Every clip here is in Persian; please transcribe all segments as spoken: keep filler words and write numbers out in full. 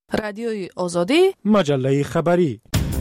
رادیوی آزادی، مجله خبری.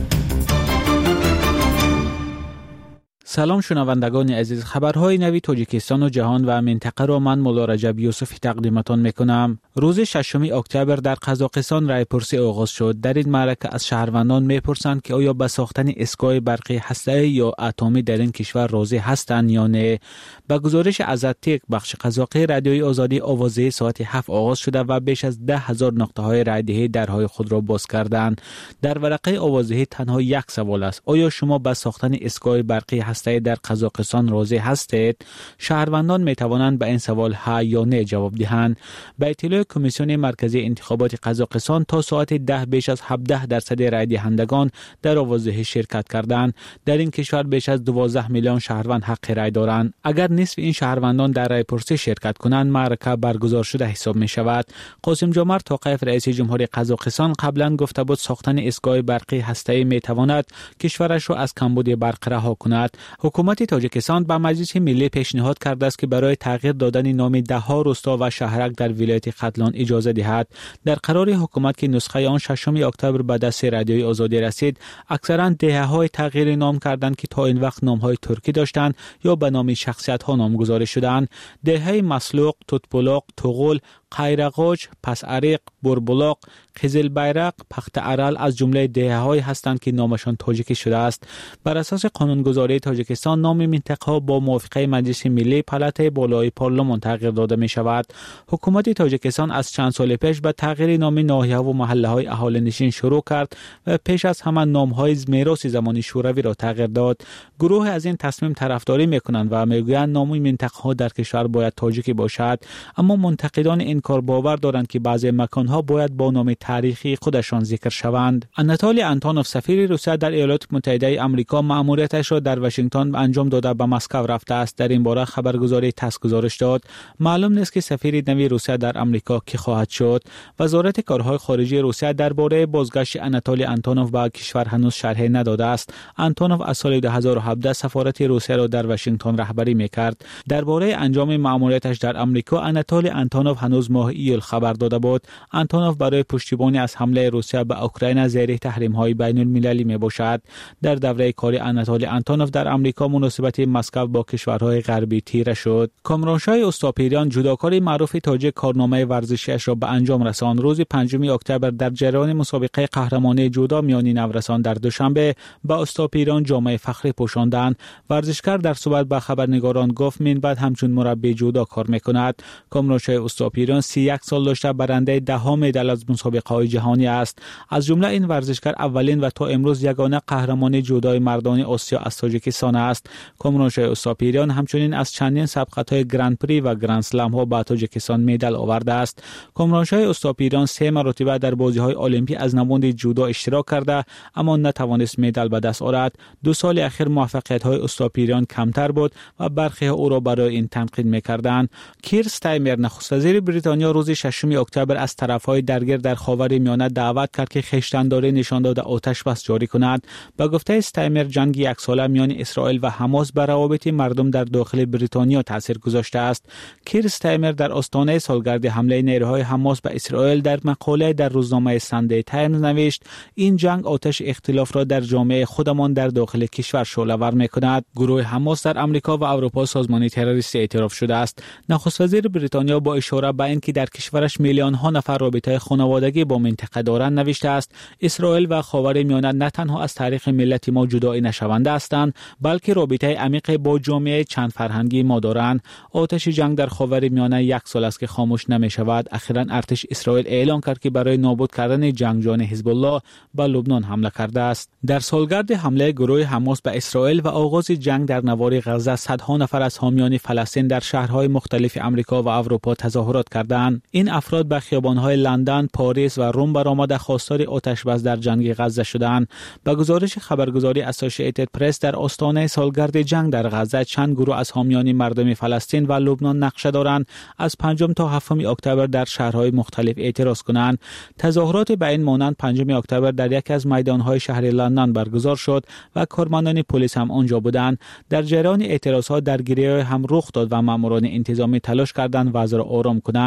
سلام شنوندگان عزیز، خبرهای نوی تاجیکستان و جهان و منطقه را من مولا رجب یوسفی تقدیمتان میکنم. روز ششم اکتبر در قزاقستان رایپرسی آغاز شد. در این معرکه از شهروندان میپرسند که آیا به ساختن اسکای برقی هسته‌ای یا اتمی در این کشور راضی هستند یا نه. به گزارش ازتیک بخش قزاقی رادیوی آزادی آوازه ساعت هفت آغاز شده و بیش از ده هزار نقطه های رایدهی درهای خود را باز کردند. در ورقه آوازه تنها یک سوال است: آیا شما به ساختن اسکای برقی هسته‌ای در قزاقستان راضی هستید؟ شهروندان می توانند به این سوال ها یا نه جواب دهند. به اطلاع کمیسیون مرکزی انتخابات قزاقستان تا ساعت ده بیش از هفده درصد رای دهندگان در آوازه شرکت کردند. در این کشور بیش از دوازده میلیون شهروند حق رای دارند. اگر نصف این شهروندان در رایپرسی شرکت کنند، معرکه برگزار شده حساب می شود. قاسم جمعت توقیف رئیس جمهوری قزاقستان قبلا گفته بود ساختن اسکای برقی هسته‌ای می تواند کشورش را از کمبود برق رها کند. حکومت تاجیکستان به مجلس ملی پیشنهاد کرده است که برای تغییر دادن نام ده ها روستا و شهرک در ولایت ختلان اجازه دهد. در قرار حکومت که نسخه آن ششم اکتبر به دست رادیوی آزادی رسید، اکثرا دهه‌های تغییر نام کردند که تا این وقت نام‌های ترکی داشتند یا به نام شخصیت‌ها نامگذاری شدند. دهه مسلوق، توتبلاق، توغول، قایرقاج، پس عریق، بربلاق، قزل بیرق، پخت ارل از جمله دهه‌های هستند که نامشان تاجیکی شده است. بر اساس قانونگذاری تاجیکستان نام منطقه با موافقه مجلس ملی پالاتای بالای پارلمان تغییر داده می شود. حکومت تاجیکستان از چند سال پیش به تغییر نام ناحیه و محله‌های اهالی نشین شروع کرد و پیش از همه نام‌های میراث زمانی شوروی را تغییر داد. گروه از این تصمیم طرفداری می‌کنند و می‌گویند نام منطقه‌ها در کشور باید تاجیکی باشد، اما منتقدان این کار باور دارند که بعضی مکان‌ها باید با نام تاریخی خودشان ذکر شوند. آناتولی آنتونوف سفیر روسیه در ایالات متحده آمریکا مأموریتش را در واشنگتن انجام داده به مسکو رفته است. در این باره خبرگزاری تاس گزارش داد. معلوم نیست که سفیر نوی روسیه در آمریکا کی خواهد شد. وزارت کارهای خارجی روسیه درباره بازگشت آناتولی آنتونوف به کشور هنوز شرحی نداده است. آنتونوف از سال دو هزار و هفده سفارت روسیه را در واشنگتن رهبری می‌کرد. درباره انجام مأموریتش در آمریکا آناتولی آنتونوف هنوز ماه ایول خبر داده بود. آنتونوف برای پشتیبانی از حمله روسیه به اوکراین زیر تحریم‌های بین‌المللی میباشد. در دوره کاری آناتولی آنتونوف در آمریکا مناسبت مسکو با کشورهای غربی تیره شد. کامرانشاه استاپیریان جودوکار معروف تاجیک کارنامه ورزشیش را به انجام رساند. روز پنجم اکتبر در جریان مسابقه قهرمانی جودو میانی نورسان در دوشنبه به استاپیریان جامه فخری پوشاندند. ورزشکار در صحبت با خبرنگاران گفت من بعد همچون مربی جودو کار میکند. کامرانشاه استاپیریان سی و یک سال داشته برنده دهم مدال از مسابقه‌های جهانی است. از جمله این ورزشکار اولین و تا امروز یگانه قهرمان جودوی مردان آسیا از تاجیکستان است. کامرانشاه استاپیریان همچنین از چندین سبقت‌های گرند پری و گرند اسلم ها به تاجیکستان مدال آورده است. کامرانشاه استاپیریان سه مرتبه در بازی‌های المپیک از نماد جودو اشتراک کرده اما نتوانست مدال به دست آورد. دو سال اخیر موفقیت‌های استاپیریان کمتر بود و برخی او را برای این تنقید می‌کردند. کیر استایمر نخست وزیر بریتانیا روز ششم اکتبر از طرف‌های درگیر در خاورمیانه دعوت کرد که خویشتن‌داری نشان داده آتش بس جاری کنند. با گفته استایمر جنگ یک ساله میان اسرائیل و حماس بر روابط مردم در داخل بریتانیا تاثیر گذاشته است. کیر استایمر در آستانه سالگرد حمله نیروهای حماس به اسرائیل در مقاله در روزنامه ساندی تایمز نوشت این جنگ آتش اختلاف را در جامعه خودمان در داخل کشور شعله‌ور می‌کند. گروه حماس در آمریکا و اروپا سازمان تروریستی اعتراف شده است. نخست وزیر بریتانیا با اشاره به اینکه در کشورش میلیون ها نفر رابطه خانوادگی با منطقه دارند نوشته است اسرائیل و خاورمیانه نه تنها از تاریخ ملت ما جدایی نشونده هستند بلکه رابطه عمیق با جامعه چند فرهنگی ما دارند. آتش جنگ در خاورمیانه یک سال است که خاموش نمی شود. اخیراً ارتش اسرائیل اعلام کرد که برای نابود کردن جنگجویان حزب الله به لبنان حمله کرده است. در سالگرد حمله گروه حماس به اسرائیل و آغاز جنگ در نوار غزه صدها نفر از حامیان فلسطین در شهرهای مختلف آمریکا و اروپا تظاهرات کردند. این افراد به خیابان‌های لندن، پاریس و روم برآمده خواستار آتش‌بس در جنگ غزه شدند. به گزارش خبرگزاری اسوسییتد پرس در آستانه سالگرد جنگ در غزه چند گروه از حامیان مردم فلسطین و لبنان نقشه دارند از پنجم تا هفتم اکتبر در شهرهای مختلف اعتراض کنند. تظاهرات به این مانند پنجم اکتبر در یکی از میدان‌های شهر لندن برگزار شد و کارمندان پلیس هم آنجا بودند. در جریان اعتراضات درگیری هم رخ داد و ماموران انتظامی تلاش کردند وضع را آرام کنند.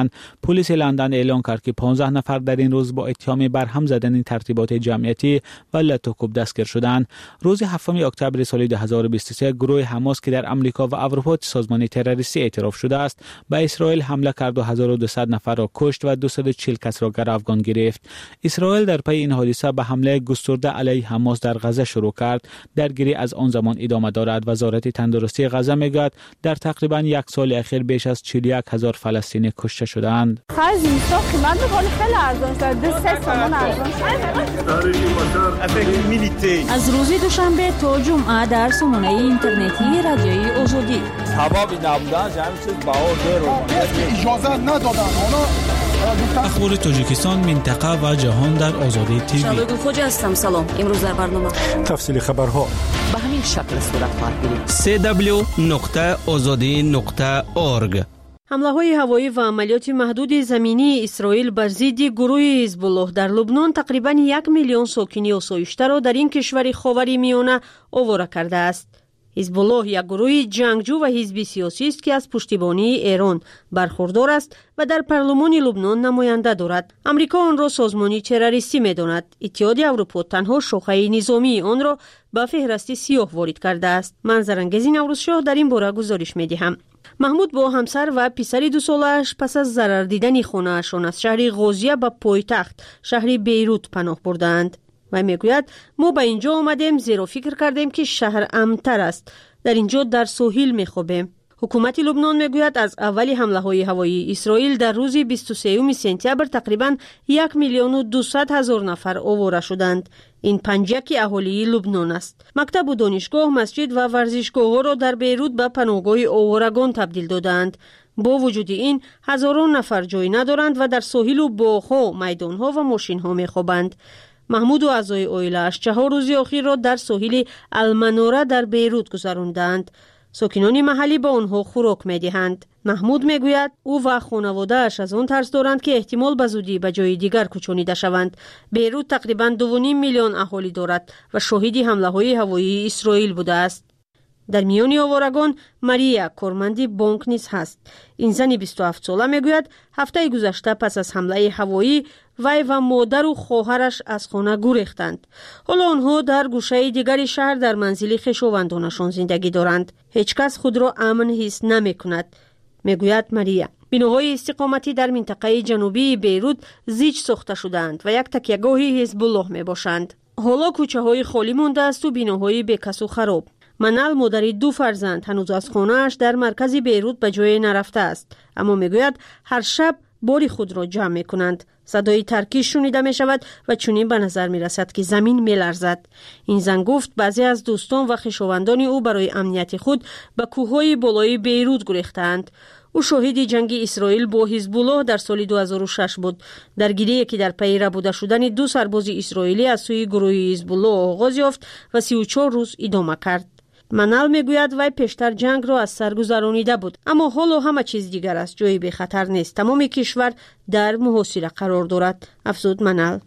شدند. پلیس لندن اعلام کرد که پانزده نفر در این روز با اتهام برهم زدن این ترتیبات جمعیتی و لطوکوب دستگیر شدند. روز هفتم اکتبر سال دو هزار و بیست و سه گروه حماس که در آمریکا و اروپا سازمان تروریستی اعتراف شده است، به اسرائیل حمله کرد و هزار و دویست نفر را کشت و دویست و چهل کس را گروگان گرفت. اسرائیل در پی این حادثه به حمله گسترده علیه حماس در غزه شروع کرد. درگیری از آن زمان ادامه دارد. وزارت تندرستی غزه میگوید در تقریبا یک سال اخیر بیش از چهل و یک هزار فلسطینی کشته شدند. از روز دوشنبه تا جمعه در سامانه اینترنتی رادیوی آزادی اجازه ندادن. اخبار تاجیکستان، منطقه و جهان در آزادی تیوی. شباب خوج هستم. سلام. امروز در برنامه تفصیل خبرها به همین شکل صورت خواهد گرفت. سی دبلیو نقطه آزادی نقطه اورگ. حمله‌های هوایی و عملیات محدود زمینی اسرائیل بر ضد گروه حزب الله در لبنان تقریباً یک میلیون ساکنی آسایش‌تر را در این کشور خاوری میانه آواره کرده است. حزب الله یک گروه جنگجو و حزبی سیاسی است که از پشتیبانی ایران برخوردار است و در پارلمان لبنان نماینده دارد. آمریکا آن را سازمانی تروریستی می‌داند. اتحادیه اروپا تنها شاخه نظامی آن را به فهرست سیاه وارد کرده است. من زرنگزی نوروزشاه در این باره گزارش می‌دهم. محمود با همسر و پسر دو سالش پس از ضرر دیدن خانه‌شان از شهر غازیه به پایتخت شهر بیروت پناه بردند. و میگوید ما به اینجا آمدیم زیرا فکر کردیم که شهر امن‌تر است. در اینجا در ساحل میخوابیم. حکومت لبنان میگوید از اول حمله های هوایی اسرائیل در روز بیست و سوم سپتامبر تقریباً یک میلیون و دویست هزار نفر آواره شدند. این پنجک اهالی لبنان است. مکتب و دانشگاه، مسجد و ورزشگاه ها را در بیروت به پناهگاه آوارگان تبدیل دادند. با وجود این هزاران نفر جای ندارند و در ساحل و باغ‌ها، میدان‌ها و ماشین‌ها میخوابند. محمود و اعضای عائله‌اش چهار روز اخیر را در ساحل المنوره در بیروت گذراندند. ساکنان محلی به آنها خوراک می‌دهند. محمود میگوید او و خانواده‌اش از آن ترس دارند که احتمال به زودی به جای دیگر کوچانیده شوند. بیروت تقریباً دو و نیم میلیون اهالی دارد و شاهد حمله‌های هوایی اسرائیل بوده است. در میان آوارگان ماریا کارمندی بانک نیز هست. این زن بیست و هفت ساله میگوید هفته گذشته پس از حمله هوایی وی و مادر و خواهرش از خانه گریختند. حالا آنها در گوشه دیگر شهر در منزل خویشاوندانشان زندگی دارند. هیچ کس خود را امن حس نمی کند. میگوید ماریا بناهای استقامتی در منطقه جنوبی بیروت زیج ساخته شدند و یک تکیهگاه حزب الله می باشند. حالا کوچه های خالی مانده است و بناهای بیکس و خراب. منال مادر دو فرزند هنوز از خانه‌اش در مرکز بیروت به جای نرفته است، اما میگوید هر شب باری خود را جمع می کنند. صدای ترکی شنیده می شود و چنین به نظر می رسد که زمین می لرزد. این زن گفت بعضی از دوستان و خویشاوندان او برای امنیت خود به کوههای بالای بیروت گریختند. او شاهد جنگ اسرائیل با حزب الله در سال دو هزار و شش بود. درگیری که در پی ربوده شدن دو سرباز اسرائیلی از سوی گروه حزب الله آغاز یافت و سی و چهار روز ادامه کرد. منال میگوید وی پیشتر جنگ را از سر گذرانیده بود، اما حالا همه چیز دیگر است. جایی به خطر نیست. تمام کشور در محاصره قرار دارد. افزود منال.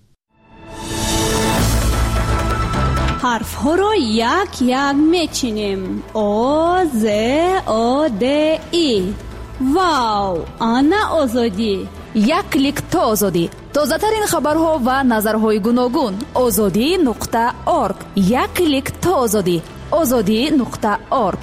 حرف ها را یک یک میچینیم. آ ز آ د ای. واو، آنا آزادی. یک کلیک تا آزادی. تازه ترین خبرها و نظرهای گوناگون. آزادی نقطه اورگ. یک کلیک تا آزادی. آزادی نقطه اورگ.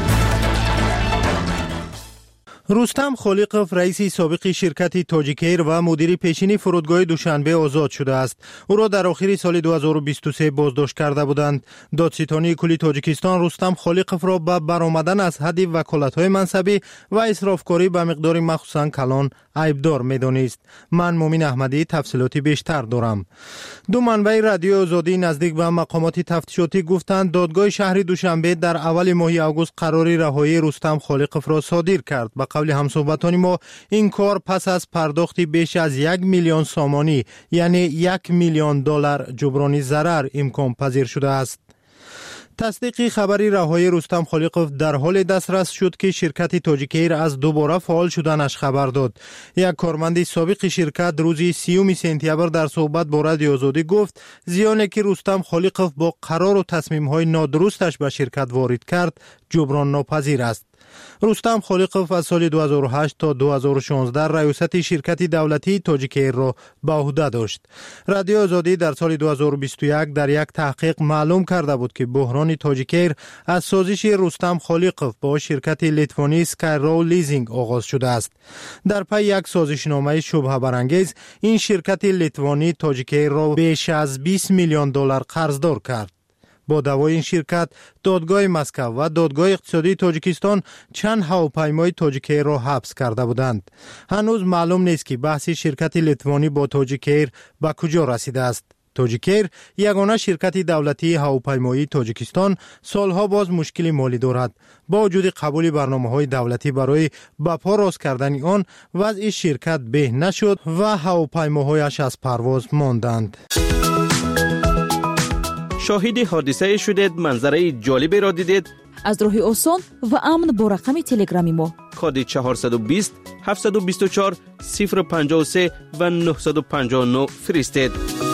رستم خالقوف رئیس سابق شرکت تاجیکیر و مدیر پیشین فرودگاه دوشنبه آزاد شده است. او را در آخر سال دو هزار و بیست و سه بازداشت کرده بودند. دادستانی کلی تاجیکستان رستم خالقوف را به برآمدن از حد وکالت‌های منصبی و اسرافکاری به مقدار مخصوصاً کلان عیبدار می‌دانست. من مومن احمدی تفصیلاتی بیشتر دارم. دو منبع رادیو آزادی نزدیک به مقامات تفتیشاتی گفتند دادگاه شهر دوشنبه در اول ماه آگوست قرار رهایی رستم خالقوف را صادر کرد. به قول همصحبتان ما این کار پس از پرداختی بیش از یک میلیون سامانی یعنی یک میلیون دلار جبرانی ضرر امکان پذیر شده است. تصدیق خبری رهایی رستم خالقوف در حال دسترس شد که شرکت تاجیکیر از دوباره فعال شدنش خبر داد. یک کارمند سابق شرکت روز سیوم سپتامبر در صحبت با رادیو آزادی گفت زیانی که رستم خالقوف با قرار و تصمیم‌های نادرستش به شرکت وارد کرد جبران ناپذیر است. رستم خالقوف از سال دو هزار و هشت تا دو هزار و شانزده ریاست شرکت دولتی تاجیک ایر را به عهده داشت. رادیو آزادی در سال دو هزار و بیست و یک در یک تحقیق معلوم کرده بود که بحران تاجیک ایر از سازش رستم خالقوف با شرکت لیتوانی اسکایرو لیزینگ آغاز شده است. در پی یک سازشنامه شبهه برانگیز این شرکت لیتوانی تاجیک ایر را بیش از بیست میلیون دلار قرضدار کرد. با دعوای این شرکت دادگاه مسکو و دادگاه اقتصادی تاجیکستان چند هواپیمای تاجیک ایر را حبس کرده بودند. هنوز معلوم نیست که بحث شرکت لیتوانی با تاجیک ایر به کجا رسیده است. تاجیک ایر یگانه شرکت دولتی هواپیمایی تاجیکستان سالها باز مشکلی مالی دارد. با وجود قبول برنامه‌های دولتی برای به پا راست کردن آن، وضع شرکت به نشد و هواپیماهایش از پرواز ماندند. شاهد حادثه شدید، منظره جالبی را دیدید؟ از راه آسان و امن با رقم تلگرامی ما کد چهارصد و بیست هفتصد و بیست و چهار صفر پنجاه و سه و نهصد و پنجاه و نه فرستید.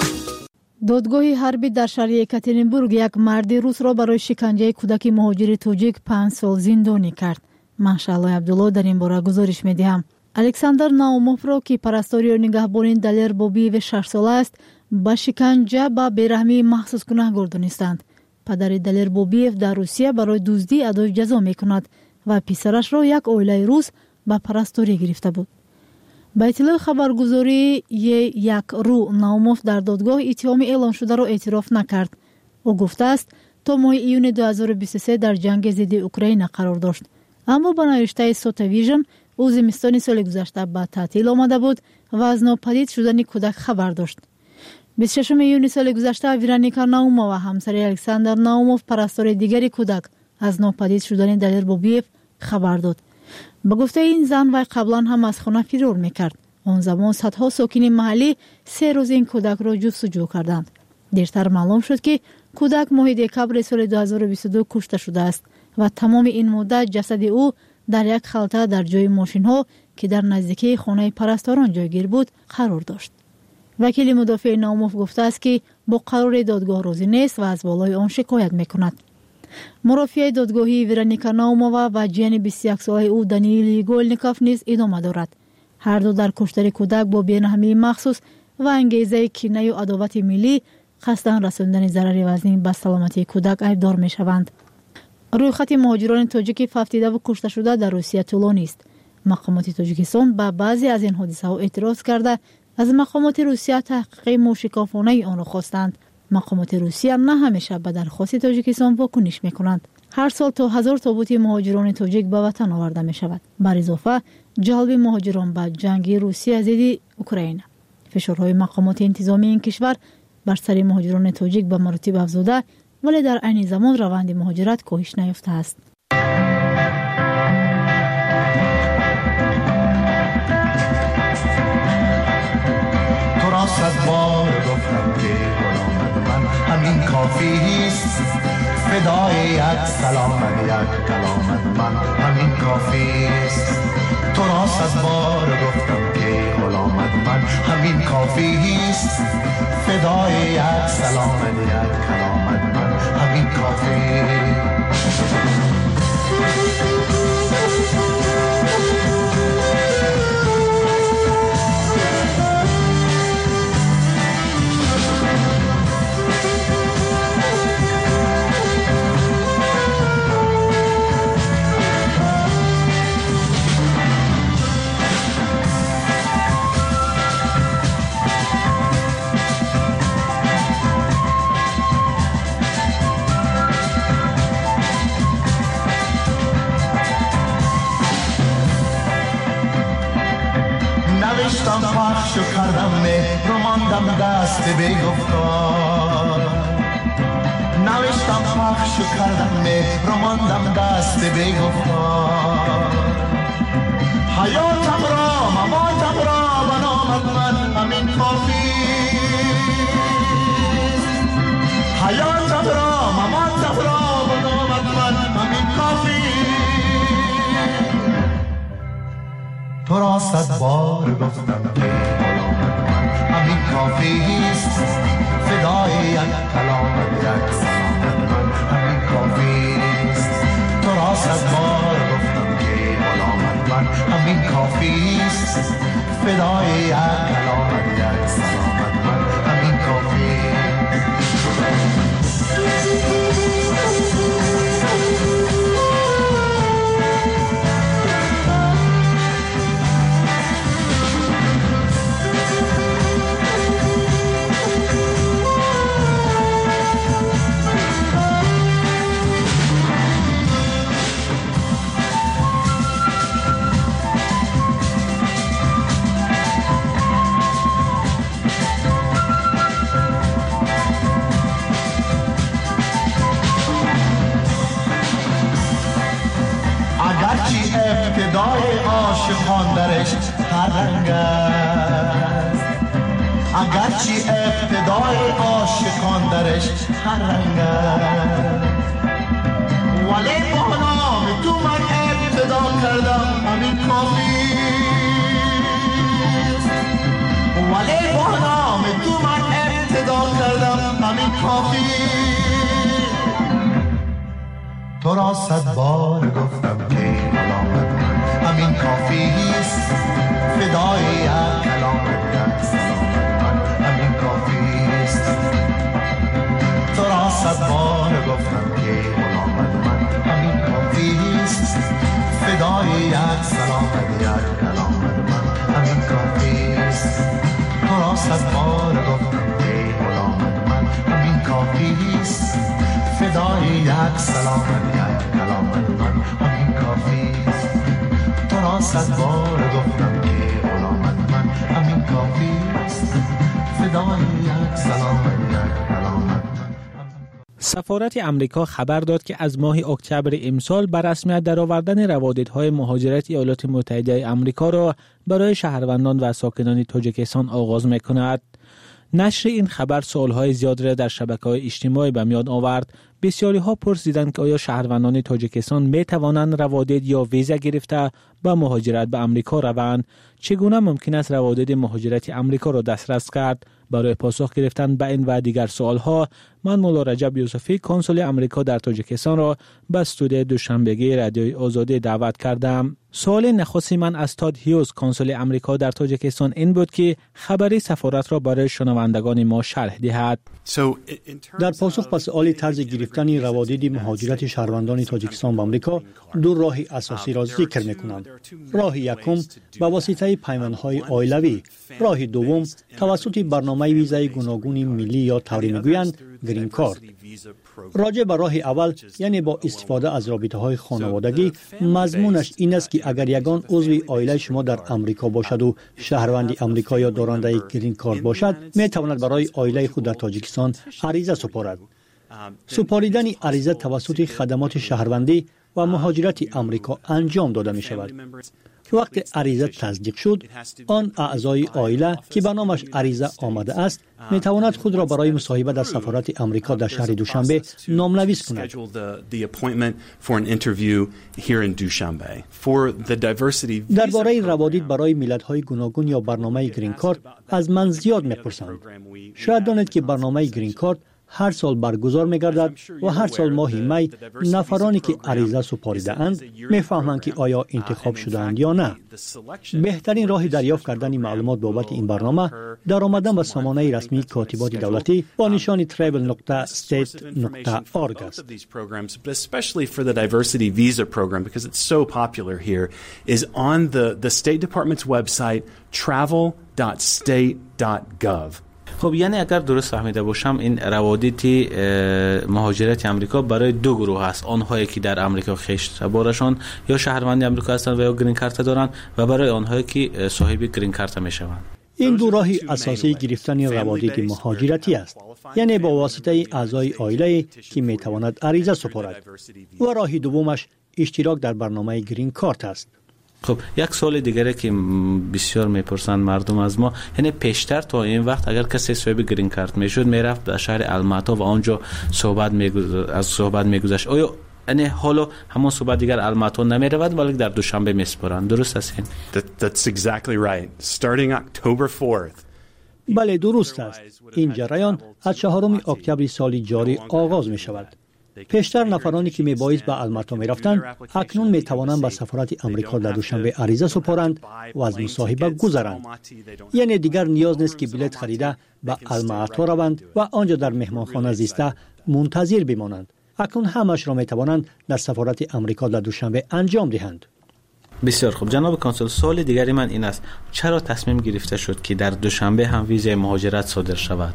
دادگاه حربی در شهر یکاترینبورگ یک مرد روس را برای شکنجه کودک مهاجر تاجیک پنج سال زندانی کرد. ماشاءالله عبدالله در این باره گزارش می‌دهم. الکساندر ناوموف را که پرستاری و نگهبانی دلیر بوبیو شش ساله است با شکنجه با بیرحمی محسوس گناهکار دانستند. پدر دلیر بوبیو در روسیه برای دزدی ادای جزا میکند و پسرش را یک عائله روس با پرستاری گرفته بود. با اطلاع خبرگزاری یک رو ناوموف در دادگاه اتهام اعلام شده را اعتراف نکرد. او گفته است تا ماه ایون دو هزار و بیست و سه در جنگ ضد اوکراین قرار داشت، اما با نوشته سوتاویژن او زمستان سال گذشته به تعطیل آمده بود و از ناپدید شدن کودک خبر داشت. بیست و ششم ایون سال گذشته ورونیکا ناومووا و همسر الکساندر ناوموف پرستار دیگری کودک از ناپدید شدن دلیر بوبیو خبر داد. به گفته این زن و قبلا هم از خانه فرار میکرد. آن زمان صدها ساکن محلی سه روز این کودک را جستجو کردند. دیرتر معلوم شد که کودک ماه دکبر سال دو هزار و بیست و دو کشته شده است و تمام این مدت جسد او در یک خلطه در جای ماشین ها که در نزدیکی خانه پرستاران جایگیر بود قرار داشت. وکیل مدافع ناوموف گفته است که با قرار دادگاه راضی نیست و از بالای آن شکایت میکند. مرافعه دادگاهی ورونیکا ناومووا و جیان بیست و یک ساله او دانیل گولنیکوف نیز ادامه دارد. هر دو در کشتار کودک با بی‌رحمی مخصوص و انگیزه کینه و عداوت ملی قصداً رساندن ضرر وزین به سلامتی کودک ایبدار میشوند. روی خط مهاجران تاجیک ففتیده و کشته شده در روسیه طولانی است. مقامات تاجیکستان به بعضی از این حادثه ها اعتراض کرده از مقامات روسیه تحقیق موشکافانه آن را خواستند. مقامات روسیه نه همیشه به درخواست تاجیکستان واکنش میکنند. هر سال تا هزار تابوت مهاجران تاجیک به وطن آورده می شود. بر اضافه جلب مهاجران به جنگ روسیه ضد اوکراین. فشارهای مقامات انتظامی این کشور بر سر مهاجران تاجیک به مراتب افزوده، ولی در عین زمان روند مهاجرت کاهش نیافته است. تو را صد بار گفتم که غلامت من همین کافی است، فدای یک سلامت یک کلامت من همین کافی است. تو را صد بار گفتم که غلامت من همین کافی است، فدای یک سلامت یک کلامت من همین کافی. نوشتم پخش و کردم مهر و ماندم دست بی‌گفتار. نوشتم پخش و کردم مهر و ماندم دست بی‌گفتار. حیاتم را مماتم را به نامت من همین کافی. حیاتم را مماتم را به نامت من همین کافی. تو را صد بار گفتم که غلامت من همین کافی است، فدای یک کلامت یک سلامت من همین کافی است. تو را صد بار گفتم من همین کافی است فدای یک کلامت یک سلامت من همین کافی. ابتدای عاشقان درش هر رنگ است، اگرچه ابتدای عاشقان درش هر رنگ است، ولی با نام تو من ابتدا کردم همین کافی است، ولی با نام تو من ابتدا کردم همین کافی. تو را صد بار گفتم که علامت من همین کافی است فدای یک کلامت یک سلامت من همین کافی است. تو را صد بار گفتم که علامت من همین کافی است فدای یک سلامت یک کلامت من همین کافی است. تو را صد بار گفتم که علامت من همین کافی است فدای یک سلامت یک کلامت من همین کافی است. تو را صد بار گفتم که علامت من همین کافی است فدای یک سلامت یک کلامت من. سفارت امریکا خبر داد که از ماه اکتبر امسال به رسمیت درآوردن روادیدهای مهاجرت ایالات متحده آمریکا را برای شهروندان و ساکنان تاجیکستان آغاز می‌کند. نشر این خبر سوالهای زیاد را در شبکه‌های اجتماعی به میان آورد. بسیاری ها پرسیدند که آیا شهروندان تاجیکستان می توانند روادید یا ویزا گرفته با مهاجرت به امریکا روند؟ چگونه ممکن است روادید مهاجرت امریکا را دسترس کرد؟ برای پاسخ گرفتن به این و دیگر سوالها من مولا رجب یوسفی کنسول امریکا در تاجیکستان را به استودیوی دوشنبگی رادیوی آزادی دعوت کردم. سوال نخستی من از تاد هیوز کنسول امریکا در تاجیکستان این بود که خبری سفارت را برای شنوندگان ما شرح دهد. در پاسخ به سوال طرز گرفتن روادید مهاجرت شهروندان تاجیکستان به آمریکا دو راه اساسی را ذکر می‌کنند. راه یکم به واسطه پیمانهای عائلوی، راه دوم توسط برنامه ویزای گوناگون ملی یا طوری می‌گویند گرین کارت. راجع به راه اول یعنی با استفاده از رابطه‌های خانوادگی، مضمونش این است که اگر یگان عضو عائله شما در امریکا باشد و شهروند امریکا یا دارنده گرین کارت باشد، می‌تواند برای عائله خود در تاجیکستان عریضه سپارد. سپاریدن عریضه توسط خدمات شهروندی و مهاجرت امریکا انجام داده می شود. که وقت عریضه تصدیق شد، آن اعضای عائله که به نامش عریضه آمده است می تواند خود را برای مصاحبه در سفارت امریکا در شهر دوشنبه نامنویس کند. درباره روادید برای ملت‌های گوناگون یا برنامه گرین کارت از من زیاد می‌پرسند. شاید دانید که برنامه گرین کارت هر سال برگزار می‌گردد و هر سال ماه می نفرانی که عریضه سپاریده اند می‌فهمند که آیا انتخاب شده‌اند یا نه. بهترین راه دریافت کردن معلومات بابت این برنامه در آمدن به سامانه رسمی کاتبات دولتی با نشان travel dot state dot org است. But especially for the diversity visa program because it's so popular here is on the the State Department's website travel dot state dot gov. خب یعنی اگر درست فهمیده باشم این روادید مهاجرت امریکا برای دو گروه است، آنهایی که در امریکا خشت بارشان یا شهروند امریکا هستند و یا گرین کارت دارند و برای آنهایی که صاحب گرین کارت میشوند. این دو راه اساسی گرفتن روادید مهاجرتی است، یعنی با واسطه اعضای عائله که میتواند عریضه سپارد، و راه دومش اشتراک در برنامه گرین کارت است. خب یک سوال دیگری که بسیار میپرسند مردم از ما، یعنی پیشتر تا این وقت اگر کسی صاحب گرین کارت میشد میرفت در شهر الماتا و آنجا صحبت میگذاشت از صحبت میگذشت، آیا یعنی حالا همون صحبت دیگر الماتا نمیرود ولی در دوشنبه میسپارند، درست است این؟ That, That's exactly right. Starting October fourth. بله درست است. این جریان از چهارم اکتبر سال جاری آغاز می شود. پیشتر نفرانی که میبایست به الماتا میرفتند اکنون میتوانند به سفارت امریکا در دوشنبه عریضه سپارند و از مصاحبه گذرند. یعنی دیگر نیاز نیست که بلیط خریده به الماتا روند و آنجا در مهمانخانه زیسته منتظر بمانند. اکنون همش را میتوانند در سفارت امریکا در دوشنبه انجام دهند. بسیار خوب جناب کانسل، سوال دیگری من این است چرا تصمیم گرفته شد که در دوشنبه هم ویزای مهاجرت صادر شود؟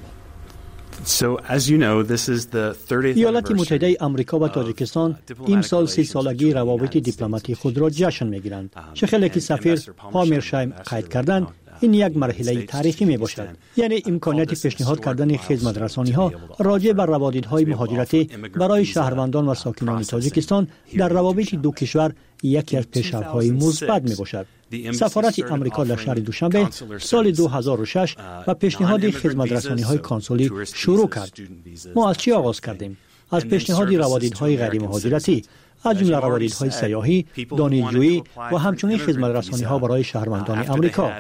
ایالات متحده آمریکا و تاجیکستان امسال سی سالگی روابط دیپلماتی خود را جشن میگیرند. چه خیلی که سفیر پا میرشایم قید کردند، این یک مرحله تاریخی می باشد. یعنی امکانیت پیشنهاد کردن خدمت رسانی ها راجع بر روابط‌های مهاجرتی برای شهروندان و ساکنان تاجیکستان در روابط دو کشور یکی از پیشرفت‌های مثبت می باشد. سفارت امریکا در شهر دوشنبه سال دو هزار و شش و پیشنهاد خدمت رسانی های کانسولی شروع کرد. ما از چی آغاز کردیم؟ از پیشنهاد روابط‌های غیر مهاجرتی، از جمله روابط‌های سیاحی، دانشجویی و همچنین خدمت رسانی‌ها برای شهروندان آمریکا.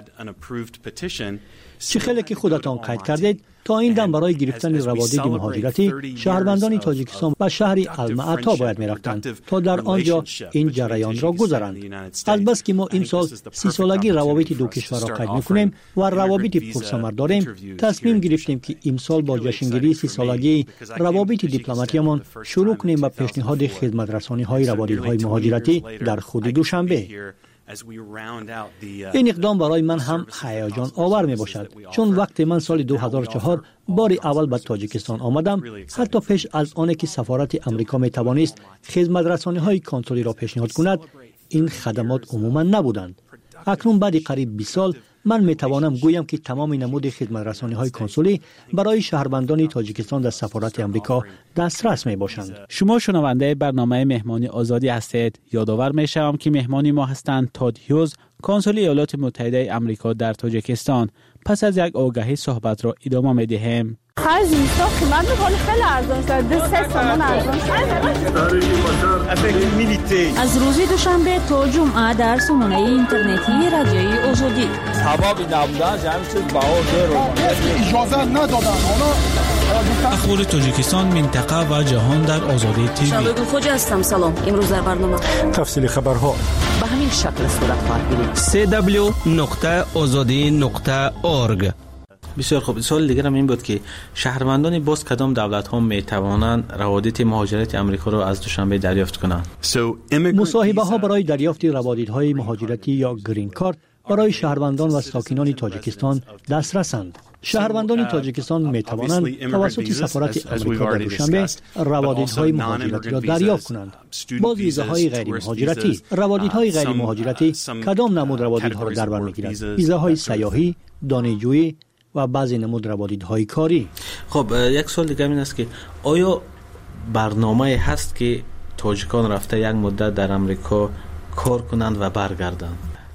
چه خیلی که خودتان قید کردید تا این دم برای گرفتن روابط مهاجرتی شهروندان تاجیکستان به شهر الماتا باید می‌رفتند تا در آنجا این جریان را گذرند. البته که ما امسال سی سالگی روابط دو کشور را قید می‌کنیم و روابط پرثمر داریم، تصمیم گرفتیم که امسال با جشنگیری سی سالگی روابط دیپلماتیمان شروع کنیم با پیشنهاد خدمت رسانی‌های روابط‌های مهاجرتی در خود دوشنبه. این اقدام برای من هم هیجان آور می باشد، چون وقتی من سال دو هزار و چهار بار اول به تاجیکستان آمدم، حتی پیش از آنکه که سفارت امریکا می توانست خدمت رسانی های کانسولی را پیشنهاد کند، این خدمات عموما نبودند. اکنون بعد قریب بیست سال من می توانم گویم که تمام نمود خدمت رسانی های کانسولی برای شهروندان تاجیکستان در سفارت امریکا دسترس می باشند. شما شنونده برنامه مهمانی آزادی هستید. یادآور می شوم که مهمانی ما هستند تاد هیوز، کانسول ایالات متحده آمریکا در تاجیکستان. پس از یک آگهی صحبت را ادامه می دهیم. خرج نیستا قیمت میکنه خیلی ارزان شد، دو سه تومن ارزان شد. از روز دوشنبه تا جمعه در سامانه اینترنتی رادیوی آزادی سبب نبودن جمع چیز بها رو اجازه ندادن. اخبار تاجیکستان، منطقه و جهان در آزادی تیوی. شبگون خوجا هستم. سلام. امروز در برنامه تفصیل خبرها به همین شکل صورت خواهد گرفت. سی دبلیو نقطه آزادی نقطه اورگ. بسیار خوب. سوال دیگر هم این بود که شهروندان باز کدام دولت ها می توانند روابط مهاجرت امریکا را از دوشنبه دریافت کنند؟ مصاحبه ها برای دریافت روابط های مهاجرتی یا گرین کارت برای شهروندان و ساکنان تاجیکستان دسترسند. شهروندان تاجیکستان می توانند توسط سفارت امریکا در دوشنبه روابط های مهاجرتی را دریافت کنند. باز ویزاهای غیر مهاجرتی، روابط های غیر مهاجرتی کدام نمود روابط ها را در بر میگیرند؟ ویزاهای سیاحی، دانشجویی و بعضی نمود روابط‌های کاری. خب یک سوال دیگه این است که آیا برنامه هست که تاجیکان رفته یک مدت در امریکا کار کنند و برگردند؟